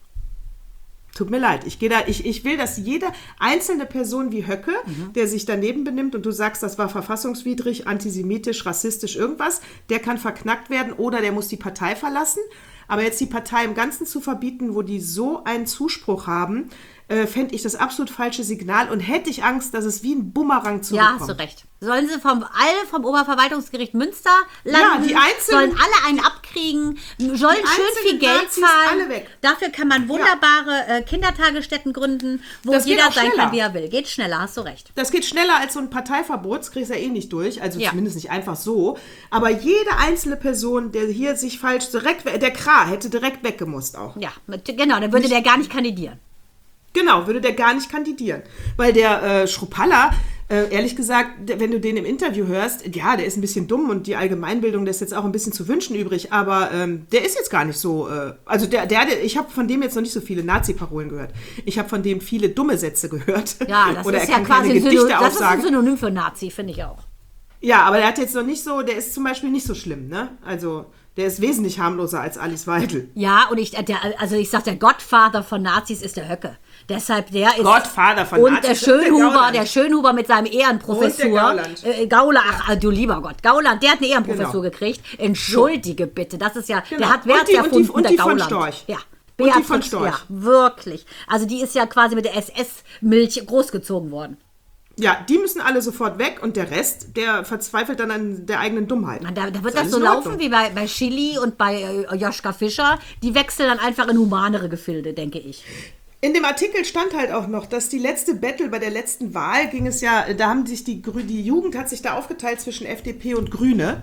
Tut mir leid. Ich, gehe da, ich, ich will, dass jede einzelne Person wie Höcke, mhm. der sich daneben benimmt und du sagst, das war verfassungswidrig, antisemitisch, rassistisch, irgendwas, der kann verknackt werden oder der muss die Partei verlassen. Aber jetzt die Partei im Ganzen zu verbieten, wo die so einen Zuspruch haben, äh, fände ich das absolut falsche Signal und hätte ich Angst, dass es wie ein Bumerang zurückkommt.
Ja, hast du recht. Sollen sie vom alle vom Oberverwaltungsgericht Münster landen?
Ja, die einzelnen,
sollen alle einen abkriegen, sollen schön viel Geld
Nazis
zahlen.
Alle weg.
Dafür kann man wunderbare ja. äh, Kindertagesstätten gründen, wo das jeder sein kann, wie er will. Geht schneller, hast du recht.
Das geht schneller als so ein Parteiverbot, das kriegst du ja eh nicht durch, also ja. zumindest nicht einfach so. Aber jede einzelne Person, der hier sich falsch direkt, der Kra hätte direkt weggemusst auch.
Ja, genau, dann würde nicht, der gar nicht kandidieren.
Genau, würde der gar nicht kandidieren. Weil der äh, Schruppalla, äh, ehrlich gesagt, wenn du den im Interview hörst, ja, der ist ein bisschen dumm und die Allgemeinbildung lässt jetzt auch ein bisschen zu wünschen übrig, aber ähm, der ist jetzt gar nicht so, äh, also der, der, der ich habe von dem jetzt noch nicht so viele Nazi-Parolen gehört. Ich habe von dem viele dumme Sätze gehört.
Ja, das
Oder
ist
er
ja quasi ein
Gedichte
Synonym, das ist ein
aufsagen.
Synonym für Nazi, finde ich auch.
Ja, aber der hat jetzt noch nicht so, der ist zum Beispiel nicht so schlimm, ne? Also der ist wesentlich harmloser als Alice Weidel.
Ja, und ich, der, also ich sag, der Gottvater von Nazis ist der Höcke. Deshalb, der ist...
Gottvater von
und
Nazis.
Der Schönhuber,
der,
der Schönhuber mit seinem Ehrenprofessor.
Und der Gauland.
Äh, Gauland, ach, ja. du lieber Gott. Gauland, der hat eine Ehrenprofessur
genau.
gekriegt. Entschuldige bitte, das ist ja...
Genau.
Der hat Wert erfunden,
und die, und
der
die
Gauland.
Von Storch.
Ja.
Und
Beat
die von Storch.
Ja, wirklich. Also die ist ja quasi mit der S S-Milch großgezogen worden.
Ja, die müssen alle sofort weg und der Rest, der verzweifelt dann an der eigenen Dummheit.
Da, da wird das, das so laufen wie bei, bei Chili und bei äh, Joschka Fischer. Die wechseln dann einfach in humanere Gefilde, denke ich.
In dem Artikel stand halt auch noch, dass die letzte Battle bei der letzten Wahl ging es ja, da haben sich die, die Jugend hat sich da aufgeteilt zwischen F D P und Grüne.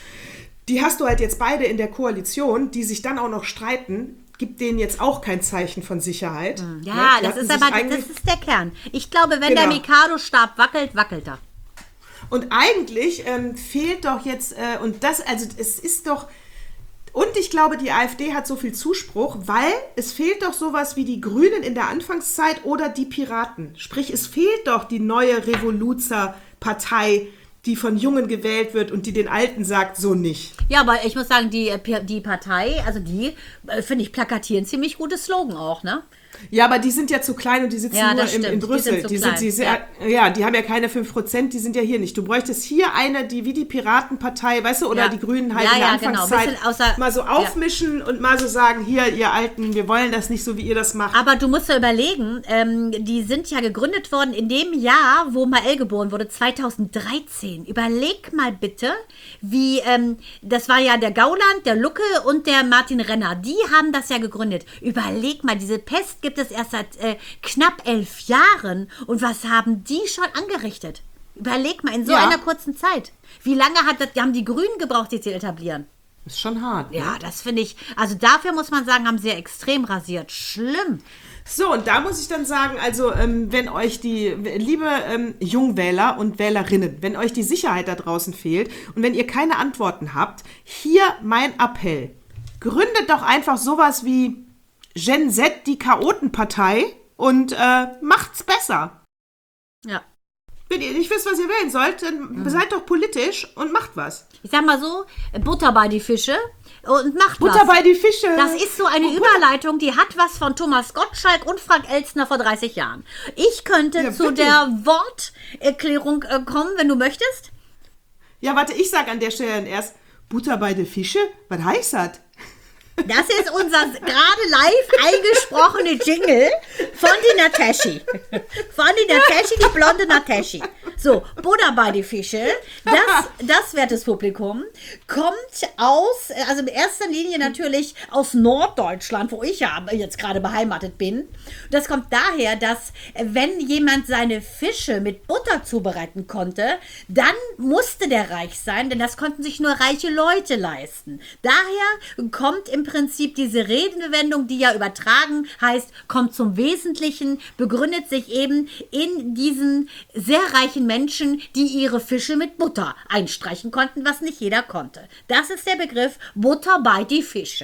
Die hast du halt jetzt beide in der Koalition, die sich dann auch noch streiten. Gibt denen jetzt auch kein Zeichen von Sicherheit.
Ja, ne? das ist aber das ist der Kern. Ich glaube, wenn genau. der Mikado-Stab wackelt, wackelt er.
Und eigentlich ähm, fehlt doch jetzt, äh, und das, also es ist doch, und ich glaube, die AfD hat so viel Zuspruch, weil es fehlt doch sowas wie die Grünen in der Anfangszeit oder die Piraten. Sprich, es fehlt doch die neue Revoluzer-Partei, die von Jungen gewählt wird und die den Alten sagt, so nicht.
Ja, aber ich muss sagen, die, die Partei, also die, finde ich, plakatieren ziemlich gutes Slogan auch, ne?
Ja, aber die sind ja zu klein und die sitzen
ja,
nur in, in Brüssel. Die sind, die sind, ja. ja, die haben ja keine fünf Prozent, die sind ja hier nicht. Du bräuchtest hier eine, die wie die Piratenpartei, weißt du, oder ja. die Grünen halt
ja,
in der
ja,
Anfangszeit
genau. außer,
mal so aufmischen ja. und mal so sagen, hier, ihr Alten, wir wollen das nicht so, wie ihr das macht.
Aber du musst ja überlegen, ähm, die sind ja gegründet worden in dem Jahr, wo Mael geboren wurde, zweitausenddreizehn. Überleg mal bitte, wie, ähm, das war ja der Gauland, der Lucke und der Martin Renner. Die haben das ja gegründet. Überleg mal, diese Pest gibt es erst seit äh, knapp elf Jahren. Und was haben die schon angerichtet? Überleg mal, in so ja. einer kurzen Zeit. Wie lange hat das, haben die Grünen gebraucht, die zu etablieren?
Ist schon hart.
Ja,
ne?
das finde ich, also dafür muss man sagen, haben sie ja extrem rasiert. Schlimm.
So, und da muss ich dann sagen, also ähm, wenn euch die, liebe ähm, Jungwähler und Wählerinnen, wenn euch die Sicherheit da draußen fehlt und wenn ihr keine Antworten habt, hier mein Appell. Gründet doch einfach sowas wie Gen Z, die Chaotenpartei, und äh, macht's besser.
Ja.
Wenn ihr nicht wisst, was ihr wählen sollt, dann seid doch politisch und macht was.
Ich sag mal so, Butter bei die Fische und macht
Butter
was.
bei die Fische.
Das ist so eine Überleitung, die hat was von Thomas Gottschalk und Frank Elstner vor dreißig Jahren. Ich könnte
Ja,
zu
bitte.
der Worterklärung äh, kommen, wenn du möchtest.
Ja, warte, ich sag an der Stelle erst, Butter bei die Fische? Was heißt das?
Das ist unser gerade live eingesprochene Jingle von die Nataschi. Von die Nataschi, die blonde Nataschi. So, Butter bei die Fische, das, das wertes Publikum, kommt aus, also in erster Linie natürlich aus Norddeutschland, wo ich ja jetzt gerade beheimatet bin. Das kommt daher, dass wenn jemand seine Fische mit Butter zubereiten konnte, dann musste der reich sein, denn das konnten sich nur reiche Leute leisten. Daher kommt im Prinzip diese Redewendung, die ja übertragen heißt, kommt zum Wesentlichen, begründet sich eben in diesen sehr reichen Menschen, die ihre Fische mit Butter einstreichen konnten, was nicht jeder konnte. Das ist der Begriff Butter bei die Fische.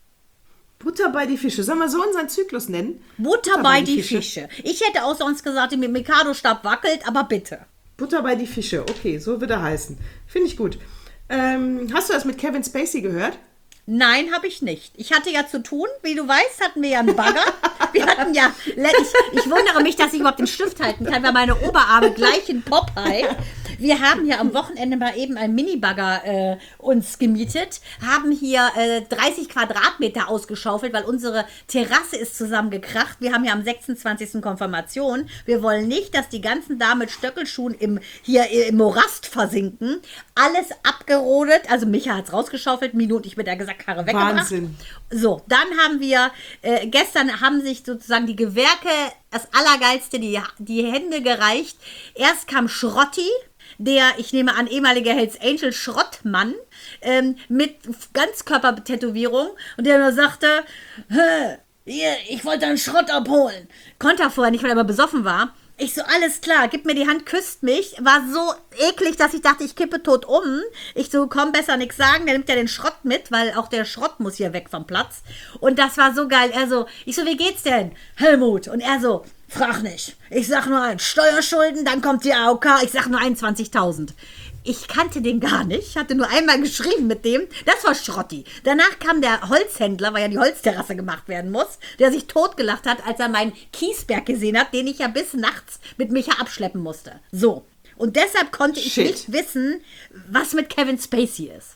Butter bei die Fische. Sollen wir so unseren Zyklus nennen?
Butter, Butter bei die Fische. Fische. Ich hätte auch sonst gesagt, die mit Mikado-Stab wackelt, aber bitte.
Butter bei die Fische. Okay, so wird er heißen. Finde ich gut. Ähm, hast du das mit Kevin Spacey gehört?
Nein, habe ich nicht. Ich hatte ja zu tun, wie du weißt, hatten wir ja einen Bagger. Wir hatten ja, ich, ich wundere mich, dass ich überhaupt den Stift halten kann, weil meine Oberarme gleich in Popeye. Wir haben ja am Wochenende mal eben einen Mini-Bagger äh, uns gemietet, haben hier äh, dreißig Quadratmeter ausgeschaufelt, weil unsere Terrasse ist zusammengekracht. Wir haben ja am sechsundzwanzigsten Konfirmation. Wir wollen nicht, dass die ganzen Damen mit Stöckelschuhen im, hier im Morast versinken. Alles abgerodet, also Micha hat es rausgeschaufelt, Minu und ich mit der Karre weggebracht.
Wahnsinn.
So, dann haben wir, äh, gestern haben sich sozusagen die Gewerke, das Allergeilste, die, die Hände gereicht. Erst kam Schrotti, der, ich nehme an, ehemaliger Hells Angel Schrottmann, ähm, mit Ganzkörpertätowierung und der nur sagte, Hä, hier, ich wollte einen Schrott abholen. Konnte er vorher nicht, weil er immer besoffen war. Ich so, alles klar, gib mir die Hand, küsst mich. War so eklig, dass ich dachte, ich kippe tot um. Ich so, komm, besser nichts sagen. Der nimmt ja den Schrott mit, weil auch der Schrott muss hier weg vom Platz. Und das war so geil. Er so, ich so, wie geht's denn, Helmut? Und er so, frag nicht. Ich sag nur ein, Steuerschulden, dann kommt die A O K. Ich sag nur einundzwanzigtausend. Ich kannte den gar nicht, hatte nur einmal geschrieben mit dem. Das war Schrotti. Danach kam der Holzhändler, weil ja die Holzterrasse gemacht werden muss, der sich totgelacht hat, als er meinen Kiesberg gesehen hat, den ich ja bis nachts mit Micha abschleppen musste. So. Und deshalb konnte ich
Shit.
nicht wissen, was mit Kevin Spacey ist.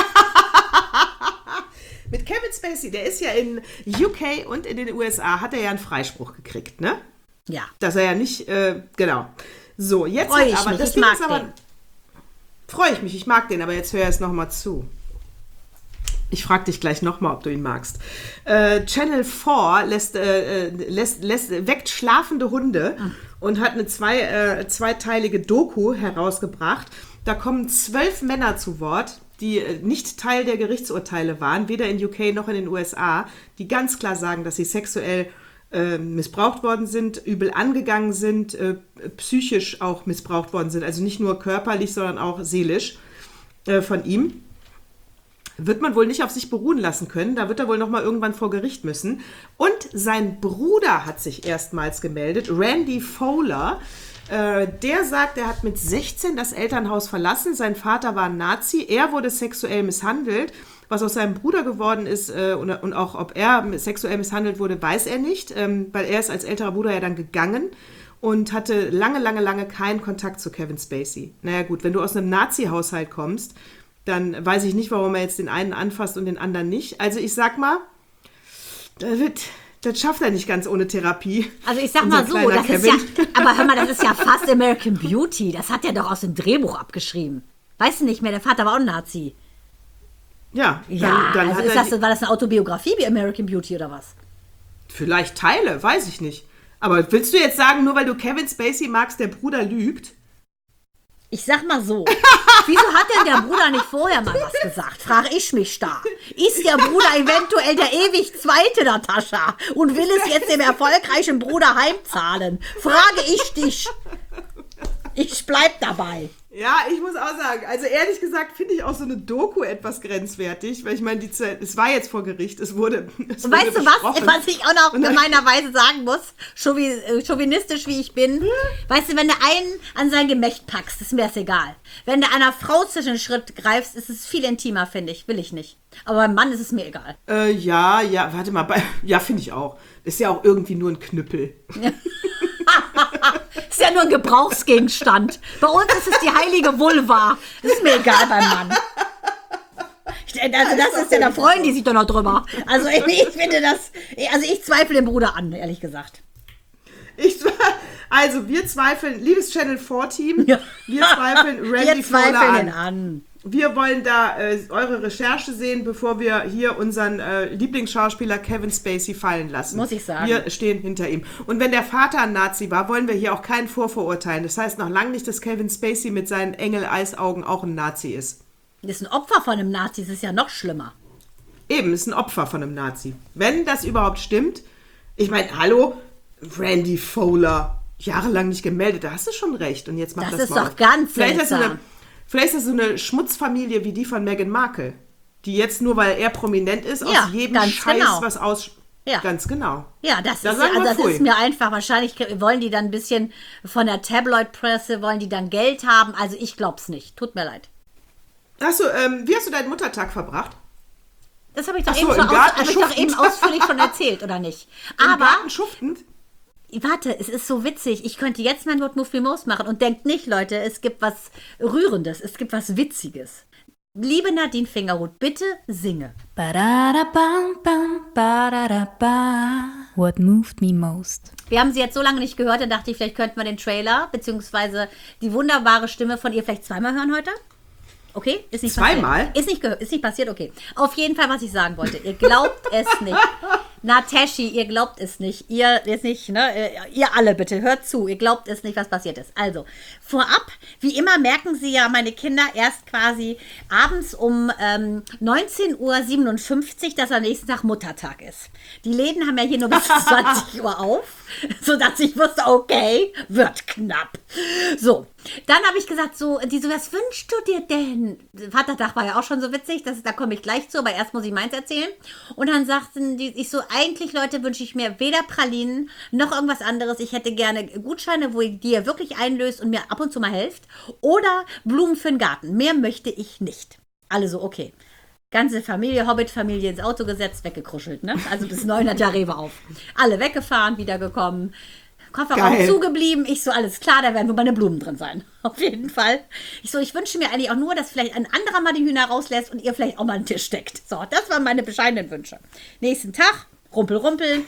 Mit Kevin Spacey, der ist ja in U K und in den U S A, hat er ja einen Freispruch gekriegt, ne?
Ja.
Dass er ja nicht, äh, genau. So, jetzt
Freu ich
hat aber,
mich,
das
ich
Ding
mag
ist aber,
den.
freue ich mich, ich mag den, aber jetzt hör erst nochmal zu. Ich frage dich gleich nochmal, ob du ihn magst. Äh, Channel vier lässt, äh, lässt, lässt, weckt schlafende Hunde mhm. und hat eine zwei, äh, zweiteilige Doku herausgebracht. Da kommen zwölf Männer zu Wort, die äh, nicht Teil der Gerichtsurteile waren, weder in U K noch in den U S A, die ganz klar sagen, dass sie sexuell äh, missbraucht worden sind, übel angegangen sind, äh, psychisch auch missbraucht worden sind, also nicht nur körperlich, sondern auch seelisch äh, von ihm. Wird man wohl nicht auf sich beruhen lassen können. Da wird er wohl noch mal irgendwann vor Gericht müssen. Und sein Bruder hat sich erstmals gemeldet, Randy Fowler. Äh, der sagt, er hat mit sechzehn das Elternhaus verlassen. Sein Vater war ein Nazi. Er wurde sexuell misshandelt. Was aus seinem Bruder geworden ist äh, und, und auch ob er sexuell misshandelt wurde, weiß er nicht. Ähm, weil er ist als älterer Bruder ja dann gegangen und hatte lange, lange, lange keinen Kontakt zu Kevin Spacey. Naja gut, wenn du aus einem Nazi-Haushalt kommst, dann weiß ich nicht, warum er jetzt den einen anfasst und den anderen nicht. Also ich sag mal, das, wird, das schafft er nicht ganz ohne Therapie.
Also ich sag mal so, das Kevin. ist ja, aber hör mal, das ist ja fast American Beauty. Das hat er doch aus dem Drehbuch abgeschrieben. Weißt du nicht mehr, der Vater war auch ein Nazi.
Ja, dann,
ja
dann
also
hat
ist
er...
das, war das eine Autobiografie wie American Beauty oder was?
Vielleicht Teile, weiß ich nicht. Aber willst du jetzt sagen, nur weil du Kevin Spacey magst, der Bruder lügt?
Ich sag mal so, wieso hat denn der Bruder nicht vorher mal was gesagt? Frag ich mich stark. Ist der Bruder eventuell der ewig Zweite, Natascha? Und will es jetzt dem erfolgreichen Bruder heimzahlen? Frage ich dich. Ich bleib dabei.
Ja, ich muss auch sagen, also ehrlich gesagt finde ich auch so eine Doku etwas grenzwertig, weil ich meine, die Zeit, es war jetzt vor Gericht, es wurde es
Und
wurde
weißt du was,
besprochen.
was ich auch noch
Und dann-
gemeinerweise sagen muss, chauvi- chauvinistisch wie ich bin, weißt du, wenn du einen an sein Gemächt packst, ist mir das egal. Wenn du einer Frau zwischen den Schritt greifst, ist es viel intimer, finde ich, will ich nicht. Aber beim Mann ist es mir egal.
Äh, ja, ja, warte mal, bei, ja, finde ich auch. Ist ja auch irgendwie nur ein Knüppel.
Ist ja nur ein Gebrauchsgegenstand. Bei uns ist es die heilige Vulva. Ist mir egal beim Mann. Ich- Also das ist ja, da freuen die sich doch noch drüber. Also ich, ich finde das, also ich zweifle den Bruder an, ehrlich gesagt.
Ich, also, wir zweifeln, liebes Channel vier Team,
Ja.
wir zweifeln Randy
Wir
Fowler
zweifeln ihn
an.
an.
Wir wollen da äh, eure Recherche sehen, bevor wir hier unseren äh, Lieblingsschauspieler Kevin Spacey fallen lassen.
Muss ich sagen.
Wir stehen hinter ihm. Und wenn der Vater ein Nazi war, wollen wir hier auch keinen vorverurteilen. Das heißt noch lange nicht, dass Kevin Spacey mit seinen Engel-Eisaugen auch ein Nazi ist.
Das ist ein Opfer von einem Nazi, das ist ja noch schlimmer.
Eben, ist ein Opfer von einem Nazi. Wenn das überhaupt stimmt, ich meine, hallo, Randy Fowler, jahrelang nicht gemeldet, da hast du schon recht. Und jetzt macht
Das
das
ist
mal
doch
auf.
ganz
vielleicht ist, das so
seltsam.
eine, vielleicht ist das so eine Schmutzfamilie wie die von Meghan Markle, die jetzt nur, weil er prominent ist,
Ja,
aus jedem
ganz
Scheiß
genau.
was aus...
Ja.
Ganz genau.
Ja, das,
Da
ist,
sagen wir
also das
pfui.
ist mir einfach, wahrscheinlich wollen die dann ein bisschen von der Tabloid-Presse, wollen die dann Geld haben. Also ich glaub's nicht, tut mir leid.
Achso, ähm, wie hast du deinen Muttertag verbracht?
Das habe ich, doch
Ach so,
eben,
im
schon aus,
Garten
hab ich doch
schuftend.
eben ausführlich schon erzählt, oder nicht?
Im
Aber,
Garten schuftend?
warte, es ist so witzig. Ich könnte jetzt mein What Move Me Most machen und denkt nicht, Leute, es gibt was Rührendes, es gibt was Witziges. Liebe Nadine Fingerhut, bitte singe.
Ba-da-da-bam-bam, ba-da-da-ba. What moved me most?
Wir haben sie jetzt so lange nicht gehört, da dachte ich, vielleicht könnten wir den Trailer, beziehungsweise die wunderbare Stimme von ihr vielleicht zweimal hören heute. Okay? Ist nicht
Zweimal?
passiert. Ist nicht, gehört, ist nicht passiert, okay. Auf jeden Fall, was ich sagen wollte. Ihr glaubt es nicht. Nataschi, ihr glaubt es nicht. Ihr jetzt nicht, ne? Ihr alle bitte, hört zu. Ihr glaubt es nicht, was passiert ist. Also, vorab, wie immer merken sie ja meine Kinder erst quasi abends um ähm, neunzehn Uhr siebenundfünfzig, dass am nächsten Tag Muttertag ist. Die Läden haben ja hier nur bis zwanzig Uhr auf, sodass ich wusste, okay, wird knapp. So, dann habe ich gesagt, so, die so, was wünschst du dir denn? Vatertag war ja auch schon so witzig, das, da komme ich gleich zu, aber erst muss ich meins erzählen. Und dann sagten die, ich so, eigentlich, Leute, wünsche ich mir weder Pralinen noch irgendwas anderes. Ich hätte gerne Gutscheine, wo ihr die ihr wirklich einlöst und mir ab und zu mal helft. Oder Blumen für den Garten. Mehr möchte ich nicht. Alle so, okay. Ganze Familie, Hobbit-Familie ins Auto gesetzt, weggekruschelt, ne? Also bis neun hat der Rewe auf. Alle weggefahren, wiedergekommen. Kofferraum
Geil.
zugeblieben. Ich so, alles klar, da werden wohl meine Blumen drin sein. Auf jeden Fall. Ich so, ich wünsche mir eigentlich auch nur, dass vielleicht ein anderer mal die Hühner rauslässt und ihr vielleicht auch mal einen Tisch deckt. So, das waren meine bescheidenen Wünsche. Nächsten Tag, rumpel, rumpel.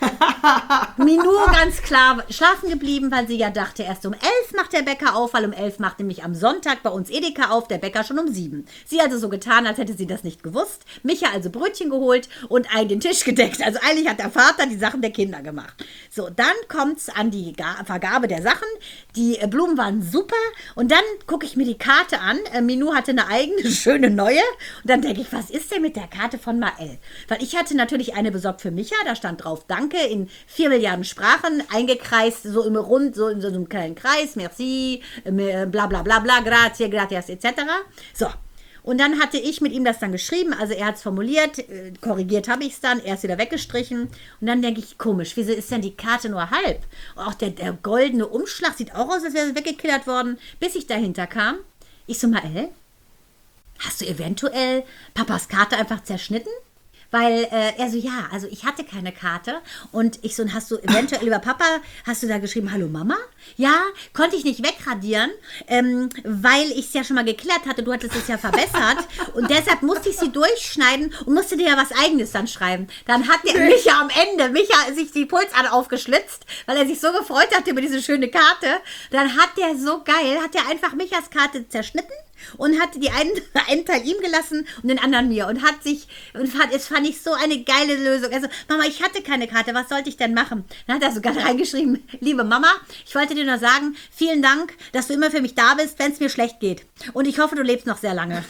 Minou ganz klar schlafen geblieben, weil sie ja dachte, erst um elf macht der Bäcker auf, weil um elf macht nämlich am Sonntag bei uns Edeka auf, der Bäcker schon um sieben. Sie also so getan, als hätte sie das nicht gewusst. Micha also Brötchen geholt und ein den Tisch gedeckt. Also eigentlich hat der Vater die Sachen der Kinder gemacht. So, dann kommt es an die Ga- Vergabe der Sachen. Die äh, Blumen waren super und dann gucke ich mir die Karte an. Äh, Minou hatte eine eigene, schöne neue und dann denke ich, was ist denn mit der Karte von Mael? Weil ich hatte natürlich eine besorgt für Micha, da stand drauf Danke in vier Milliarden Sprachen, eingekreist, so im Rund, so in so einem kleinen Kreis, merci, äh, bla bla bla bla, grazie, gratias et cetera. So, und dann hatte ich mit ihm das dann geschrieben, also er hat es formuliert, äh, korrigiert habe ich es dann, er ist wieder weggestrichen und dann denke ich, komisch, wieso ist denn die Karte nur halb? Und auch der, der goldene Umschlag sieht auch aus, als wäre es weggekillert worden, bis ich dahinter kam. Ich so, Mael, hast du eventuell Papas Karte einfach zerschnitten? Weil äh, er so, ja, also ich hatte keine Karte und ich so, hast du eventuell über Papa, hast du da geschrieben, hallo Mama? Ja, konnte ich nicht wegradieren, ähm, weil ich es ja schon mal geklärt hatte, du hattest es ja verbessert und deshalb musste ich sie durchschneiden und musste dir ja was Eigenes dann schreiben. Dann hat der Micha am Ende, Micha sich die Pulsader aufgeschlitzt, weil er sich so gefreut hatte über diese schöne Karte. Dann hat der so geil, hat er einfach Michas Karte zerschnitten und hat die einen, einen Teil ihm gelassen und den anderen mir und hat sich, und fand, es fand ich so eine geile Lösung. Also, Mama, ich hatte keine Karte, was sollte ich denn machen? Dann hat er sogar reingeschrieben, liebe Mama, ich wollte dir nur sagen, vielen Dank, dass du immer für mich da bist, wenn es mir schlecht geht. Und ich hoffe, du lebst noch sehr lange.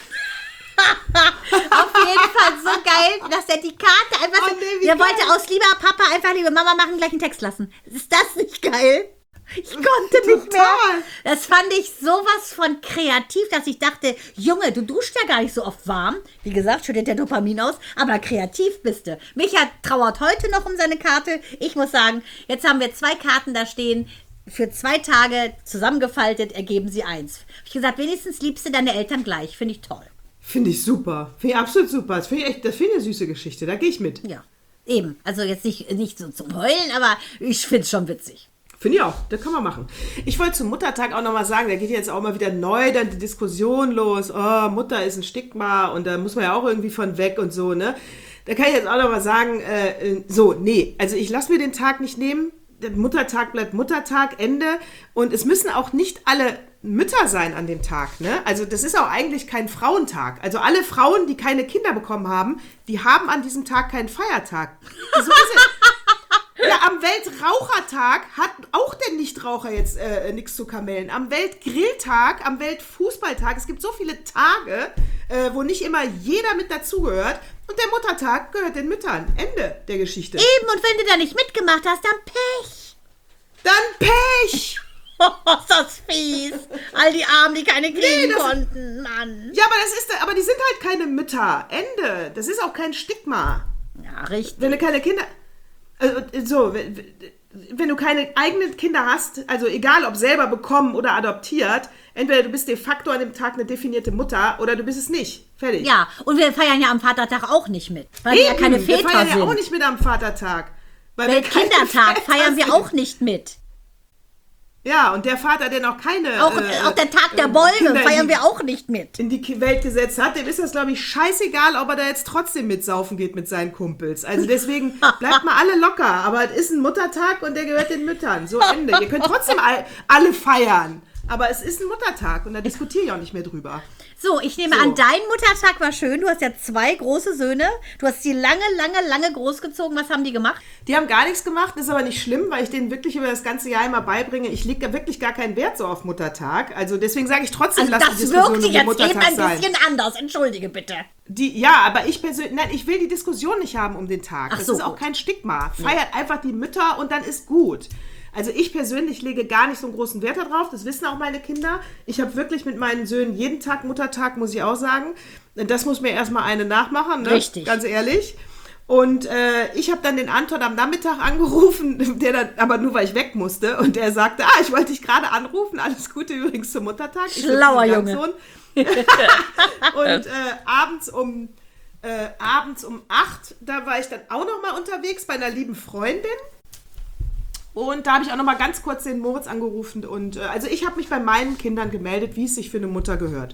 Auf jeden Fall so geil, dass er die Karte einfach,
Oh, nee, wie
der
geil.
wollte aus lieber Papa einfach liebe Mama machen, gleich einen Text lassen. Ist das nicht geil? Ich konnte nicht mehr.
Total.
Das fand ich sowas von kreativ, dass ich dachte, Junge, du duschst ja gar nicht so oft warm. Wie gesagt, schüttet der Dopamin aus, aber kreativ bist du. Micha trauert heute noch um seine Karte. Ich muss sagen, jetzt haben wir zwei Karten da stehen. Für zwei Tage zusammengefaltet ergeben sie eins. Hab ich gesagt, wenigstens liebst du deine Eltern gleich. Finde ich toll.
Finde ich super. Finde ich absolut super. Das finde ich echt, das finde ich eine süße Geschichte. Da gehe ich mit.
Ja, eben. Also jetzt nicht, nicht so zum Heulen, aber ich finde es schon witzig.
Finde ich auch, das kann man machen. Ich wollte zum Muttertag auch nochmal sagen, da geht jetzt auch mal wieder neu dann die Diskussion los. Oh, Mutter ist ein Stigma und da muss man ja auch irgendwie von weg und so, ne? Da kann ich jetzt auch nochmal sagen, äh, so, nee, also ich lasse mir den Tag nicht nehmen. Der Muttertag bleibt Muttertag, Ende. Und es müssen auch nicht alle Mütter sein an dem Tag, ne? Also das ist auch eigentlich kein Frauentag. Also alle Frauen, die keine Kinder bekommen haben, die haben an diesem Tag keinen Feiertag. So ist es. Ja, am Weltrauchertag hat auch der Nichtraucher jetzt äh, nichts zu kamellen. Am Weltgrilltag, am Weltfußballtag, es gibt so viele Tage, äh, wo nicht immer jeder mit dazugehört. Und der Muttertag gehört den Müttern. Ende der Geschichte.
Eben, und wenn du da nicht mitgemacht hast, dann Pech.
Dann Pech!
Oh, ist das fies. All die Armen, die keine kriegen
Nee, das-
konnten, Mann.
Ja, aber das ist, aber die sind halt keine Mütter. Ende. Das ist auch kein Stigma.
Ja, richtig.
Wenn du keine Kinder, also so, wenn, wenn du keine eigenen Kinder hast, also egal ob selber bekommen oder adoptiert, entweder du bist de facto an dem Tag eine definierte Mutter oder du bist es nicht. Fertig.
Ja, und wir feiern ja am Vatertag auch nicht mit, weil wir ja
Eben,
keine
wir
Väter
feiern
sind.
ja auch nicht mit am Vatertag. Weil wir keine
Weltkindertag
Väter
feiern wir
sind.
auch nicht mit.
Ja, und der Vater, der noch keine...
Auch,
äh,
auch der Tag der
äh,
Bäume
Kinder in
feiern
die-
wir auch nicht mit.
in die Ki- Welt gesetzt hat, dem ist das, glaube ich, scheißegal, ob er da jetzt trotzdem mitsaufen geht mit seinen Kumpels. Also deswegen bleibt mal alle locker. Aber es ist ein Muttertag und der gehört den Müttern. So, Ende. Ihr könnt trotzdem all, alle feiern. Aber es ist ein Muttertag und da diskutiere ich auch nicht mehr drüber.
So, ich nehme
So.
an, dein Muttertag war schön. Du hast ja zwei große Söhne. Du hast sie lange, lange, lange großgezogen. Was haben die gemacht?
Die haben gar nichts gemacht, das ist aber nicht schlimm, weil ich denen wirklich über das ganze Jahr immer beibringe, ich lege da wirklich gar keinen Wert so auf Muttertag. Also deswegen sage ich trotzdem,
Also
lass die
das
Diskussion
wirkte
um den
jetzt eben
Muttertag
ein
sein.
bisschen anders. Entschuldige bitte.
Die, ja, aber ich persönlich, nein, ich will die Diskussion nicht haben um den Tag.
Ach
das
so,
ist auch
gut.
kein Stigma. Feiert einfach die Mütter und dann ist gut. Also ich persönlich lege gar nicht so einen großen Wert darauf. Das wissen auch meine Kinder. Ich habe wirklich mit meinen Söhnen jeden Tag Muttertag, muss ich auch sagen. Das muss mir erstmal eine nachmachen, ne?
Richtig.
Ganz ehrlich. Und äh, ich habe dann den Anton am Nachmittag angerufen, der dann, aber nur weil ich weg musste. Und der sagte, ah, ich wollte dich gerade anrufen. Alles Gute übrigens zum Muttertag. Ich
Schlauer
sitze im
Junge.
Gangsohn. Und äh, abends um äh, abends um acht, da war ich dann auch noch mal unterwegs bei einer lieben Freundin. Und da habe ich auch noch mal ganz kurz den Moritz angerufen. Und äh, also ich habe mich bei meinen Kindern gemeldet, wie es sich für eine Mutter gehört.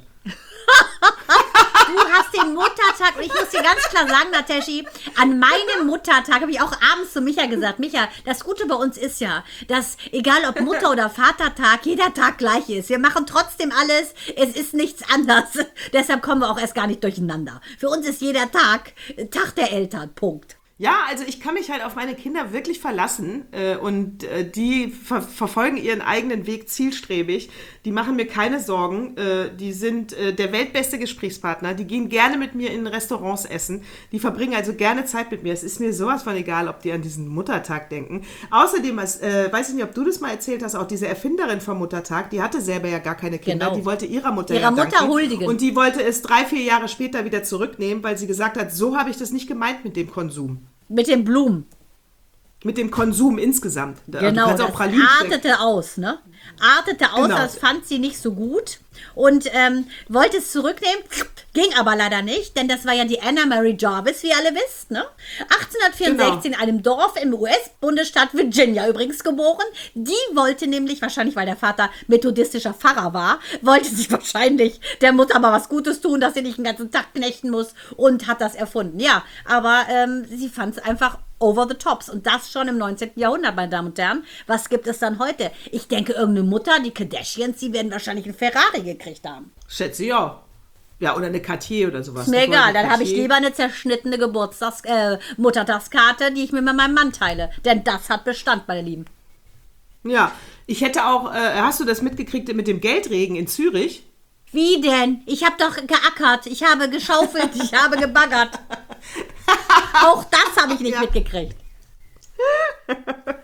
Du hast den Muttertag, und ich muss dir ganz klar sagen, Nateshi, an meinem Muttertag habe ich auch abends zu Micha gesagt, Micha, das Gute bei uns ist ja, dass egal ob Mutter- oder Vatertag, jeder Tag gleich ist. Wir machen trotzdem alles, es ist nichts anders. Deshalb kommen wir auch erst gar nicht durcheinander. Für uns ist jeder Tag Tag der Eltern, Punkt.
Ja, also ich kann mich halt auf meine Kinder wirklich verlassen äh, und äh, die ver verfolgen ihren eigenen Weg zielstrebig. Die machen mir keine Sorgen. Äh, die sind äh, der weltbeste Gesprächspartner. Die gehen gerne mit mir in Restaurants essen. Die verbringen also gerne Zeit mit mir. Es ist mir sowas von egal, ob die an diesen Muttertag denken. Außerdem, äh, weiß ich nicht, ob du das mal erzählt hast, auch diese Erfinderin vom Muttertag, die hatte selber ja gar keine Kinder.
Genau.
Die wollte ihrer Mutter
Ihrer
ja
Mutter
danken.
huldigen.
Und die wollte es drei, vier Jahre später wieder zurücknehmen, weil sie gesagt hat, so habe ich das nicht gemeint mit dem Konsum.
Mit den Blumen.
Mit dem Konsum insgesamt. Du
Genau,
kannst auch
das
Pralinen stecken.
artete aus, ne? Artete aus,
Genau.
das fand sie nicht so gut und ähm, wollte es zurücknehmen, ging aber leider nicht, denn das war ja die Anna Mary Jarvis, wie ihr alle wisst, ne? achtzehnhundertvierundsechzig
Genau.
in einem Dorf im U S-Bundesstaat Virginia übrigens geboren. Die wollte nämlich, wahrscheinlich weil der Vater methodistischer Pfarrer war, wollte sich wahrscheinlich der Mutter mal was Gutes tun, dass sie nicht den ganzen Tag knechten muss und hat das erfunden. Ja, aber ähm, sie fand es einfach over the tops. Und das schon im neunzehnten Jahrhundert, meine Damen und Herren. Was gibt es dann heute? Ich denke, irgendeine Mutter, die Kardashians, die werden wahrscheinlich einen Ferrari gekriegt haben.
Schätze ich auch. Ja, oder eine Cartier oder sowas.
Ist mir
Eine
egal,
goldene
dann habe ich
Cartier.
lieber eine zerschnittene Geburtstags-, äh, Muttertagskarte, die ich mir mit meinem Mann teile. Denn das hat Bestand, meine Lieben.
Ja, ich hätte auch, äh, hast du das mitgekriegt mit dem Geldregen in Zürich?
Wie denn? Ich habe doch geackert, ich habe geschaufelt, ich habe gebaggert. Auch das habe ich nicht
Ja.
mitgekriegt.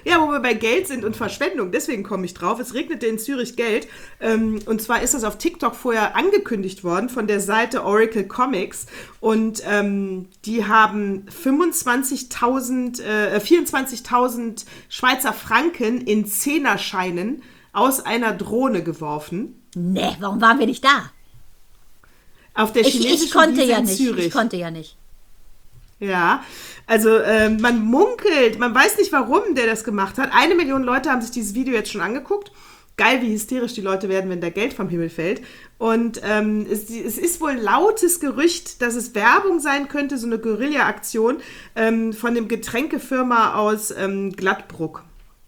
Ja, wo wir bei Geld sind und Verschwendung, deswegen komme ich drauf. Es regnete in Zürich Geld. Ähm, und zwar ist das auf TikTok vorher angekündigt worden von der Seite Oracle Comics. Und ähm, die haben fünfundzwanzigtausend, äh, vierundzwanzigtausend Schweizer Franken in Zehnerscheinen aus einer Drohne geworfen.
Nee, warum waren wir nicht da?
Auf der
Ich,
chinesischen
ich konnte
Wiese
ja
in
nicht.
Zürich.
Ich konnte ja nicht.
Ja, also äh, man munkelt, man weiß nicht, warum der das gemacht hat. Eine Million Leute haben sich dieses Video jetzt schon angeguckt. Geil, wie hysterisch die Leute werden, wenn da Geld vom Himmel fällt. Und ähm, es, es ist wohl lautes Gerücht, dass es Werbung sein könnte, so eine Guerilla-Aktion ähm, von dem Getränkefirma aus ähm, Gladbruck.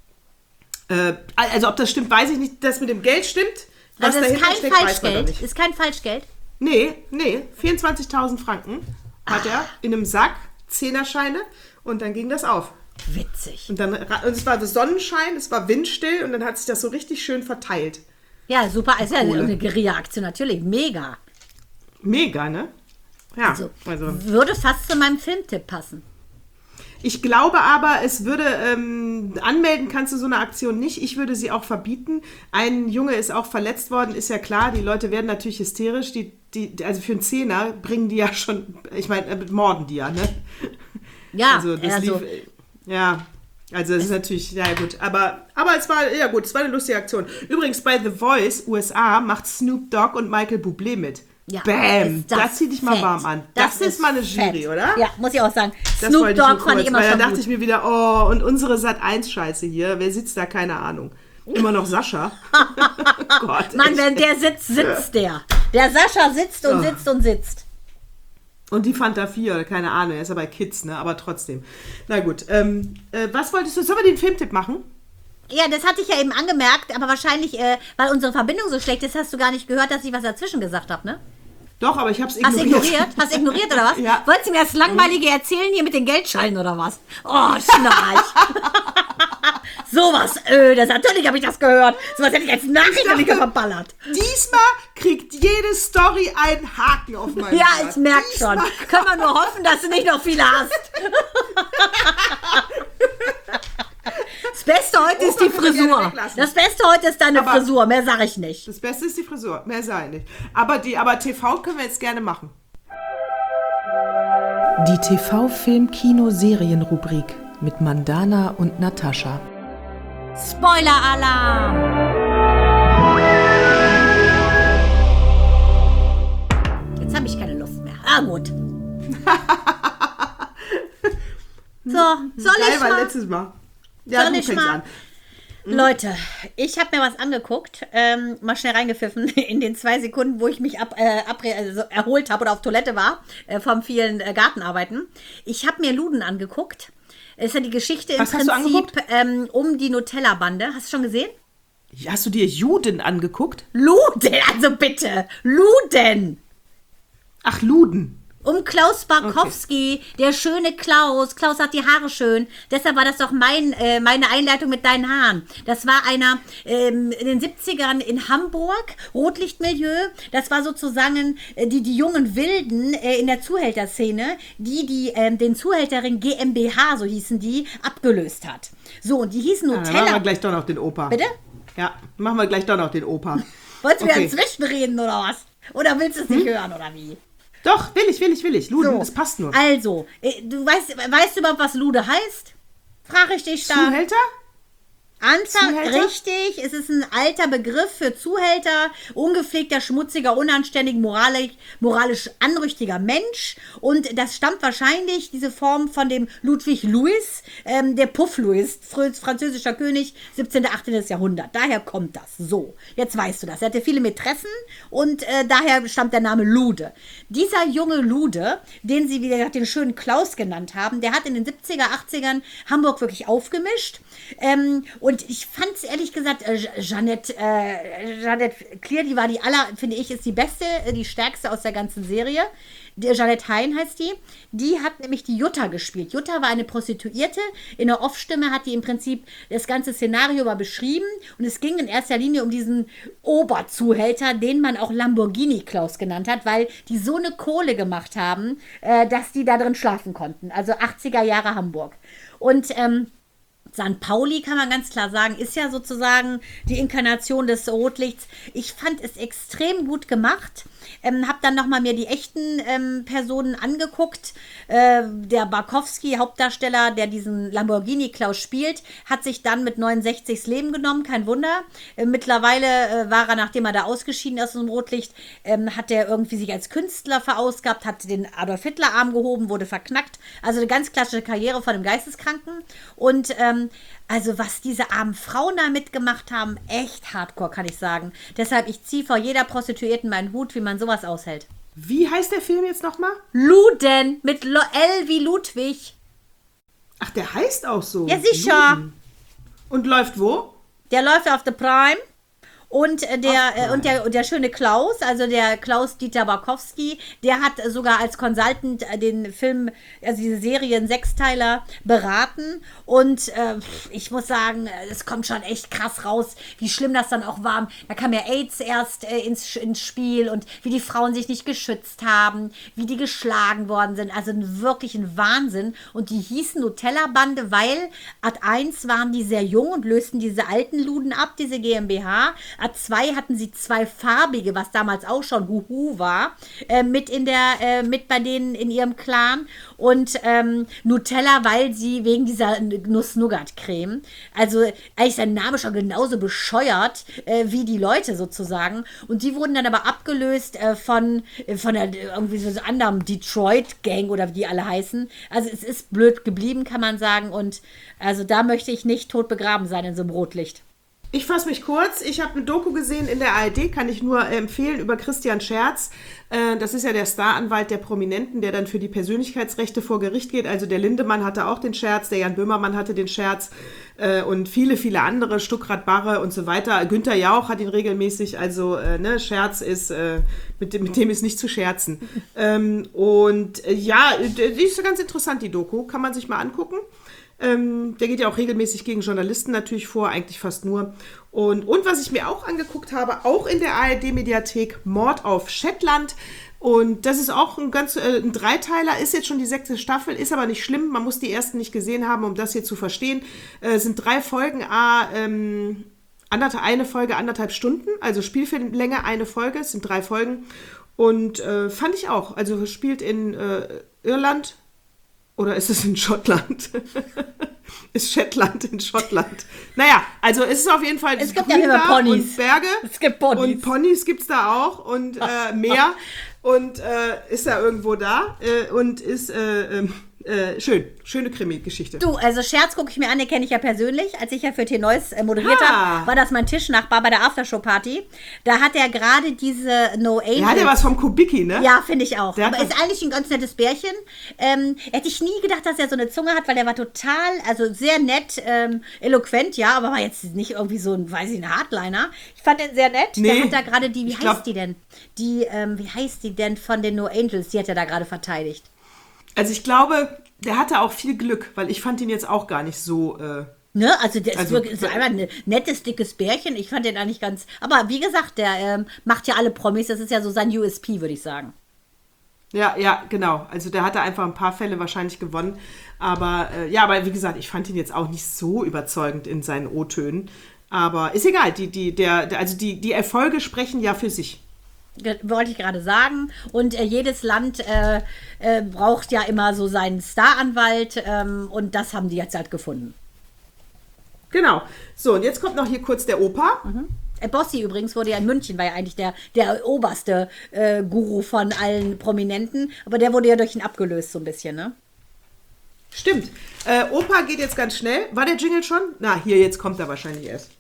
Äh, also ob das stimmt, weiß ich nicht. Das mit dem Geld stimmt. Was
Also es ist
dahinter
kein
steckt, weiß man noch
Falschgeld.
nicht.
Ist kein Falschgeld.
Nee, nee, vierundzwanzigtausend Franken hat er in einem Sack, Zehnerscheine, und dann ging das auf.
Witzig.
Und dann, und es war Sonnenschein, es war windstill und dann hat sich das so richtig schön verteilt.
Ja, super. Ist ja
Kohle.
eine Guerilla-Aktion, natürlich. Mega.
Mega, ne? Ja,
Also,
also.
würde fast zu meinem Filmtipp passen.
Ich glaube aber, es würde, ähm, anmelden kannst du so eine Aktion nicht. Ich würde sie auch verbieten. Ein Junge ist auch verletzt worden, ist ja klar. Die Leute werden natürlich hysterisch. Die, die, also für einen Zehner bringen die ja schon, ich meine, äh, morden die ja, ne?
Ja,
Also das
also,
lief, ja, also es ist natürlich, ja gut, aber, aber es war, ja gut, es war eine lustige Aktion. Übrigens bei The Voice U S A macht Snoop Dogg und Michael Bublé mit.
ja,
Bam,
ist
da zieh dich mal
fett.
warm an. Das, ist mal eine Jury,
fett.
oder?
Ja, muss ich auch sagen.
Das
Snoop
wollte ich nur
Dogg fand
kurz,
ich immer
weil
schon
da dachte
gut.
ich mir wieder, oh, und unsere Sat eins Scheiße hier, wer sitzt da? Keine Ahnung. Immer noch Sascha. Gott,
Mann,
echt.
wenn der sitzt, sitzt der. Der Sascha sitzt und
Oh.
sitzt und sitzt.
Und die Fanta vier, oder keine Ahnung, er ist ja bei Kids, ne? Aber trotzdem. Na gut, ähm, äh, was wolltest du, sollen wir den Filmtipp machen?
Ja, das hatte ich ja eben angemerkt, aber wahrscheinlich, äh, weil unsere Verbindung so schlecht ist, hast du gar nicht gehört, dass ich was dazwischen gesagt habe, ne?
Doch, aber ich hab's
Hast du
ignoriert.
ignoriert? Hast du ignoriert oder was?
Ja.
Wolltest du mir das Langweilige erzählen hier mit den Geldscheinen oder was? Oh, Schnarch. Sowas ödes. Natürlich habe ich das gehört. Sowas hätte ich als Nachricht
dachte-
nicht verballert.
Diesmal kriegt jede Story einen Haken auf meinem
Ja,
Blatt.
ich merke schon.
Diesmal-
Können wir nur hoffen, dass du nicht noch viele hast. Das Beste heute ist die
Opa können wir gerne
Frisur.
weglassen.
Das Beste heute ist deine
Aber-
Frisur. Mehr sage ich nicht.
Das Beste ist die Frisur, mehr sei nicht. Aber, die, aber T V können wir jetzt gerne machen. Die T V-Film-Kino-Serien-Rubrik mit Mandana und Natascha.
Spoiler-Alarm. Jetzt habe ich keine Luft mehr. Ah, gut. So, soll
Geil
ich
war
mal?
letztes Mal. Ja,
Soll
du
ich
fängst
mal?
an.
Leute, ich habe mir was angeguckt, ähm, mal schnell reingepfiffen in den zwei Sekunden, wo ich mich ab, äh, abre- also erholt habe oder auf Toilette war, äh, vom vielen äh, Gartenarbeiten. Ich habe mir Luden angeguckt. Es ist ja die Geschichte im
Was hast du
Prinzip
angeguckt?
ähm, um die Nutella-Bande. Hast du schon gesehen?
Hast du dir Juden angeguckt?
Luden, also bitte, Luden.
Ach, Luden.
Um Klaus Barkowski, der schöne Klaus. Klaus hat die Haare schön. Deshalb war das doch mein, äh, meine Einleitung mit deinen Haaren. Das war einer ähm, in den siebzigern in Hamburg, Rotlichtmilieu. Das war sozusagen äh, die, die jungen Wilden äh, in der Zuhälterszene, die, die ähm, den Zuhälterring GmbH, so hießen die, abgelöst hat. So, und die hießen
Ja, dann machen
Nutella.
wir gleich doch noch den Opa.
Bitte?
Ja, machen wir gleich doch noch den Opa.
Wolltest du mir
Okay.
inzwischen reden oder was? Oder willst du es nicht hören oder wie?
Doch, will ich, will ich, will ich. Luden,
So,
das passt nur.
Also, äh, du weißt, weißt du überhaupt, was Lude heißt? Frage ich dich da.
Zuhälter?
Anfang
Zuhälter?
richtig, es ist ein alter Begriff für Zuhälter, ungepflegter, schmutziger, unanständig, moralisch, moralisch anrüchtiger Mensch. Und das stammt wahrscheinlich, diese Form, von dem Ludwig Louis, ähm, der Puff Louis, fr- französischer König, siebzehnten. achtzehnten. Jahrhundert. Daher kommt das. So, jetzt weißt du das. Er hatte viele Mätressen und äh, daher stammt der Name Lude. Dieser junge Lude, den sie, wie gesagt, den schönen Klaus genannt haben, der hat in den siebziger, achtzigern Hamburg wirklich aufgemischt. Ähm, und ich fand es ehrlich gesagt, äh, Jeanette, äh, Jeanette Clear, die war die aller, finde ich, ist die beste, äh, die stärkste aus der ganzen Serie. Die Jeanette Hein heißt die. Die hat nämlich die Jutta gespielt. Jutta war eine Prostituierte. In der Off-Stimme hat die im Prinzip das ganze Szenario mal beschrieben. Und es ging in erster Linie um diesen Oberzuhälter, den man auch Lamborghini Klaus genannt hat, weil die so eine Kohle gemacht haben, äh, dass die da drin schlafen konnten. Also achtziger Jahre Hamburg. Und ähm, Sankt Pauli, kann man ganz klar sagen, ist ja sozusagen die Inkarnation des Rotlichts. Ich fand es extrem gut gemacht. Ähm, hab dann nochmal mir die echten ähm, Personen angeguckt. Äh, der Barkowski, Hauptdarsteller, der diesen Lamborghini Klaus spielt, hat sich dann mit neunundsechzig das Leben genommen, kein Wunder. Äh, mittlerweile äh, war er, nachdem er da ausgeschieden ist aus dem Rotlicht, ähm, hat er irgendwie sich als Künstler verausgabt, hat den Adolf Hitler Arm gehoben, wurde verknackt. Also eine ganz klassische Karriere von einem Geisteskranken. Und ähm, also was diese armen Frauen da mitgemacht haben, echt hardcore, kann ich sagen. Deshalb, ich ziehe vor jeder Prostituierten meinen Hut, wie man sowas aushält.
Wie heißt der Film jetzt nochmal?
Luden, mit Lo- L wie Ludwig.
Ach, der heißt auch so.
Ja, sicher.
Luden. Und läuft wo?
Der läuft auf The Prime. Und äh, der, äh, und, der, und der schöne Klaus, also der Klaus-Dieter Barkowski, der hat sogar als Consultant äh, den Film, also diese Serie, einen Sechsteiler, beraten. Und äh, ich muss sagen, es kommt schon echt krass raus, wie schlimm das dann auch war. Da kam ja AIDS erst äh, ins, ins Spiel und wie die Frauen sich nicht geschützt haben, wie die geschlagen worden sind. Also wirklich ein Wahnsinn. Und die hießen Nutella-Bande, weil Ad eins waren die sehr jung und lösten diese alten Luden ab, diese GmbH. Ad zwei hatten sie zwei farbige, was damals auch schon Huhu war, äh, mit in der, äh, mit bei denen in ihrem Clan. Und ähm, Nutella, weil sie wegen dieser Nuss-Nougat-Creme, also eigentlich sein Name schon genauso bescheuert äh, wie die Leute sozusagen. Und die wurden dann aber abgelöst äh, von, äh, von der irgendwie so anderen Detroit-Gang oder wie die alle heißen. Also es ist blöd geblieben, kann man sagen. Und also da möchte ich nicht tot begraben sein in so einem Rotlicht.
Ich fasse mich kurz. Ich habe eine Doku gesehen in der A R D, kann ich nur empfehlen, über Christian Scherz. Äh, das ist ja der Staranwalt der Prominenten, der dann für die Persönlichkeitsrechte vor Gericht geht. Also der Lindemann hatte auch den Scherz, der Jan Böhmermann hatte den Scherz äh, und viele, viele andere, Stuckrad Barre und so weiter. Günther Jauch hat ihn regelmäßig, also äh, ne, Scherz ist, äh, mit, dem, mit dem ist nicht zu scherzen. ähm, und äh, ja, die ist ganz interessant, die Doku, kann man sich mal angucken. Ähm, der geht ja auch regelmäßig gegen Journalisten natürlich vor, eigentlich fast nur. Und, und was ich mir auch angeguckt habe, auch in der A R D-Mediathek, Mord auf Shetland. Und das ist auch ein ganz äh, ein Dreiteiler, ist jetzt schon die sechste Staffel, ist aber nicht schlimm. Man muss die ersten nicht gesehen haben, um das hier zu verstehen. Äh, es sind drei Folgen, a, ähm, anderthalb, eine Folge, anderthalb Stunden, also Spielfilmlänge, eine Folge, es sind drei Folgen. Und äh, fand ich auch, also spielt in äh, Irland. Oder ist es in Schottland? Ist Shetland in Schottland? Naja, also es ist auf jeden Fall
es gibt ja immer Ponys.
Und Berge.
Es gibt Ponys.
Und Ponys gibt es da auch und äh, Meer. Und äh, ist da irgendwo da äh, und ist äh, äh, schön. Schöne Krimi-Geschichte.
Du, also Scherz gucke ich mir an, den kenne ich ja persönlich. Als ich ja für T Neues äh, moderiert
ah.
habe, war das mein Tischnachbar bei der Aftershow-Party. Da hat er gerade diese No Angels.
Der hat ja was vom Kubicki, ne?
Ja, finde ich auch.
Der
Aber ist eigentlich ein ganz nettes Bärchen. Ähm, hätte ich nie gedacht, dass er so eine Zunge hat, weil der war total, also sehr nett, ähm, eloquent, ja, aber war jetzt nicht irgendwie so ein, weiß ich, ein Hardliner. Ich fand den sehr nett.
Nee,
der hat da gerade die, wie heißt
glaub,
die denn? Die, ähm, wie heißt die denn von den No Angels? Die hat er da gerade verteidigt.
Also ich glaube, der hatte auch viel Glück, weil ich fand ihn jetzt auch gar nicht so... Äh
Ne, also der ist
also,
wirklich ist einfach ein nettes, dickes Bärchen. Ich fand den eigentlich ganz... Aber wie gesagt, der ähm, macht ja alle Promis. Das ist ja so sein U S P, würde ich sagen.
Ja, ja, genau. Also der hatte einfach ein paar Fälle wahrscheinlich gewonnen. Aber äh, ja, aber wie gesagt, ich fand ihn jetzt auch nicht so überzeugend in seinen O-Tönen. Aber ist egal. Die, die, der, der, also die, die Erfolge sprechen ja für sich.
Wollte ich gerade sagen. Und äh, jedes Land äh, äh, braucht ja immer so seinen Staranwalt. Ähm, und das haben die jetzt halt gefunden.
Genau. So, und jetzt kommt noch hier kurz der Opa.
Mhm. Äh, Bossi übrigens wurde ja in München, war ja eigentlich der, der oberste äh, Guru von allen Prominenten. Aber der wurde ja durch ihn abgelöst so ein bisschen, ne?
Stimmt. Äh, Opa geht jetzt ganz schnell. War der Jingle schon? Na, hier, jetzt kommt er wahrscheinlich erst.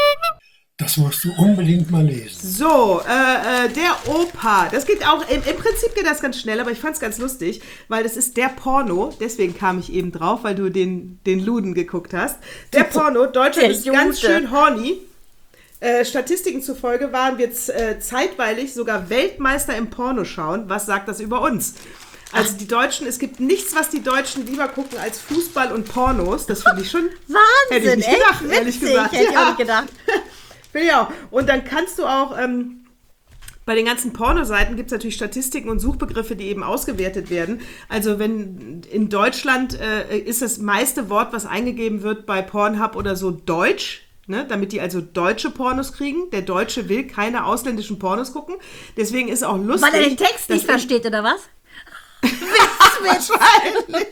Das musst du unbedingt mal lesen.
So, äh, äh, der Opa. Das geht auch, im, im Prinzip geht das ganz schnell, aber ich fand es ganz lustig, weil das ist der Porno. Deswegen kam ich eben drauf, weil du den, den Luden geguckt hast. Der Porno, Deutschland ist ganz schön horny. Äh, Statistiken zufolge waren wir z- äh, zeitweilig sogar Weltmeister im Pornoschauen. Was sagt das über uns? Also die Deutschen, es gibt nichts, was die Deutschen lieber gucken als Fußball und Pornos. Das finde ich schon...
Wahnsinn,
hätte ich nicht
echt
gedacht,
witzig,
ehrlich gesagt.
hätte ich
Ja.
auch nicht gedacht.
Ja, und dann kannst du auch ähm, bei den ganzen Pornoseiten gibt es natürlich Statistiken und Suchbegriffe, die eben ausgewertet werden. Also wenn in Deutschland äh, ist das meiste Wort, was eingegeben wird bei Pornhub oder so, Deutsch. Ne, damit die also deutsche Pornos kriegen. Der Deutsche will keine ausländischen Pornos gucken. Deswegen ist auch lustig.
Weil er den Text nicht versteht, oder was?
Wahrscheinlich.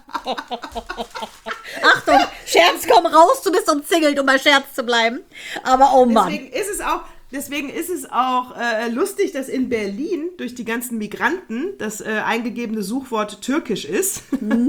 Achtung, Scherz, komm raus, du bist umzingelt, um bei Scherz zu bleiben. Aber oh Mann.
Deswegen ist es auch, deswegen ist es auch äh, lustig, dass in Berlin durch die ganzen Migranten das äh, eingegebene Suchwort Türkisch ist.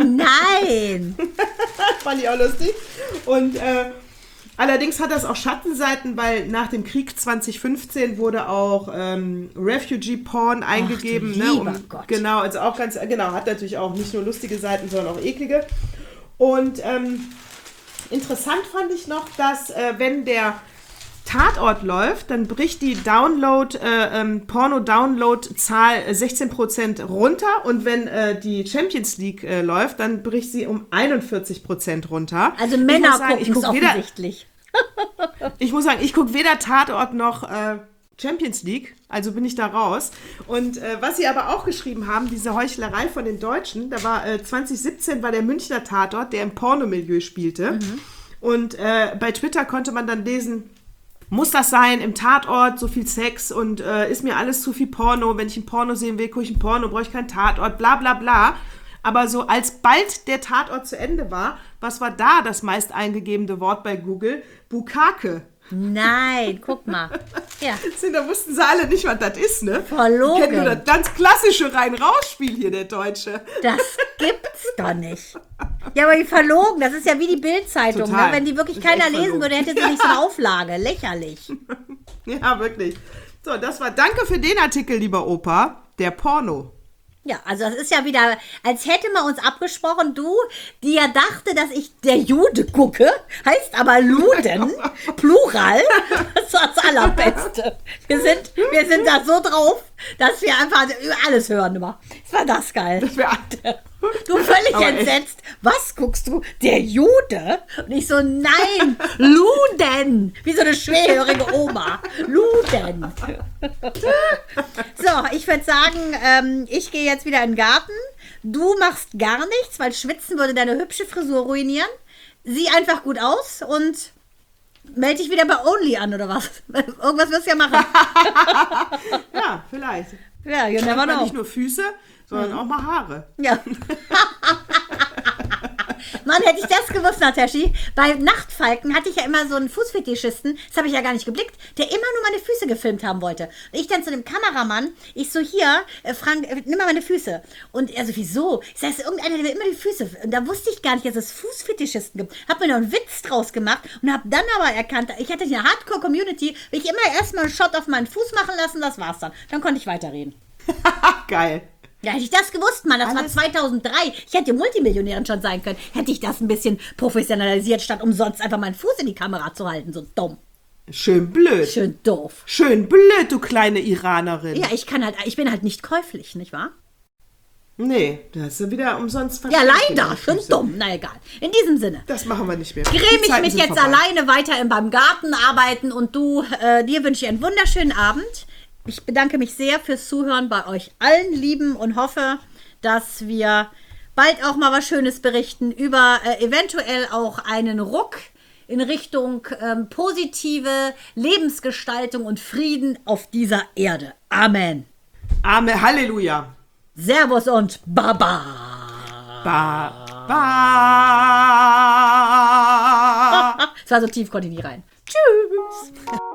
Nein.
Fand ich auch lustig. Und äh, allerdings hat das auch Schattenseiten, weil nach dem Krieg zwanzig fünfzehn wurde auch ähm, Refugee Porn eingegeben.
Ach, du
ne,
lieber
um,
Gott.
Genau, also auch ganz, genau, hat natürlich auch nicht nur lustige Seiten, sondern auch eklige. Und ähm, interessant fand ich noch, dass äh, wenn der Tatort läuft, dann bricht die Download, äh, ähm, Porno-Download-Zahl sechzehn Prozent runter und wenn äh, die Champions League äh, läuft, dann bricht sie um einundvierzig Prozent runter.
Also Männer gucken es
guck weder,
offensichtlich.
ich muss sagen, ich gucke weder Tatort noch äh, Champions League, also bin ich da raus. Und äh, was sie aber auch geschrieben haben, diese Heuchlerei von den Deutschen, da war äh, zwanzig siebzehn war der Münchner Tatort, der im Pornomilieu spielte. Mhm. Und äh, bei Twitter konnte man dann lesen, muss das sein, im Tatort so viel Sex und äh, ist mir alles zu viel Porno, wenn ich ein Porno sehen will, gucke ich ein Porno, brauche ich keinen Tatort, bla bla bla. Aber so als bald der Tatort zu Ende war, was war da das meist eingegebene Wort bei Google? Bukake.
Nein, guck mal. Ja.
Da wussten sie alle nicht, was das ist, ne?
Verlogen.
Die kennen nur das ganz klassische Rein-Raus-Spiel hier, der Deutsche.
Das gibt's doch nicht. Ja, aber die verlogen, das ist ja wie die Bild-Zeitung. Ne? Wenn die wirklich
Das ist
keiner
echt
lesen
verlogen.
würde, hätte sie nicht so eine Auflage. Lächerlich.
Ja, wirklich. So, das war, danke für den Artikel, lieber Opa. Der Porno.
Ja, also das ist ja wieder, als hätte man uns abgesprochen, du, die ja dachte, dass ich der Jude gucke, heißt aber Luden, Plural, das war das Allerbeste. Wir sind, wir sind da so drauf, dass wir einfach über alles hören immer. Das war das geil.
Das wär,
Du völlig
Aber
entsetzt. Was guckst du? Der Jude? Und ich so, nein, Luden. Wie so eine schwerhörige Oma. Luden. So, ich würde sagen, ähm, ich gehe jetzt wieder in den Garten. Du machst gar nichts, weil Schwitzen würde deine hübsche Frisur ruinieren. Sieh einfach gut aus und melde dich wieder bei Only an, oder was? Irgendwas wirst du ja machen.
ja, vielleicht.
Ja, you never
Aber
know.
nicht nur Füße, sondern
Mhm.
auch mal Haare.
Ja. Mann, hätte ich das gewusst, Nataschi. Bei Nachtfalken hatte ich ja immer so einen Fußfetischisten, das habe ich ja gar nicht geblickt, der immer nur meine Füße gefilmt haben wollte. Und ich dann zu dem Kameramann, ich so, hier, äh, Frank, äh, nimm mal meine Füße. Und er so, wieso? Ich sage, es ist irgendeiner, der will immer die Füße. Und da wusste ich gar nicht, dass es Fußfetischisten gibt. Hab mir noch einen Witz draus gemacht und habe dann aber erkannt, ich hatte eine Hardcore-Community, will ich immer erstmal einen Shot auf meinen Fuß machen lassen, das war's dann. Dann konnte ich weiterreden.
Geil.
Ja, hätte ich das gewusst, Mann, das
Alles-
war zweitausenddrei. Ich hätte Multimillionärin schon sein können. Hätte ich das ein bisschen professionalisiert, statt umsonst einfach meinen Fuß in die Kamera zu halten. So dumm.
Schön blöd.
Schön doof.
Schön blöd, du kleine Iranerin.
Ja, ich kann halt, ich bin halt nicht käuflich, nicht wahr?
Nee, da hast du wieder umsonst
Ja,
verschenkt,
leider.
die
Schön
Füße.
dumm. Na egal. In diesem Sinne.
Das machen wir nicht mehr.
Creme
Die
ich
Zeiten
mich
sind
jetzt
vorbei.
alleine weiter in beim Garten arbeiten und du, äh, dir wünsche ich einen wunderschönen Abend. Ich bedanke mich sehr fürs Zuhören bei euch allen Lieben und hoffe, dass wir bald auch mal was Schönes berichten über äh, eventuell auch einen Ruck in Richtung ähm, positive Lebensgestaltung und Frieden auf dieser Erde. Amen.
Amen, Halleluja.
Servus und Baba.
Ba, ba.
Das war so tief, konnte ich nie rein. Tschüss.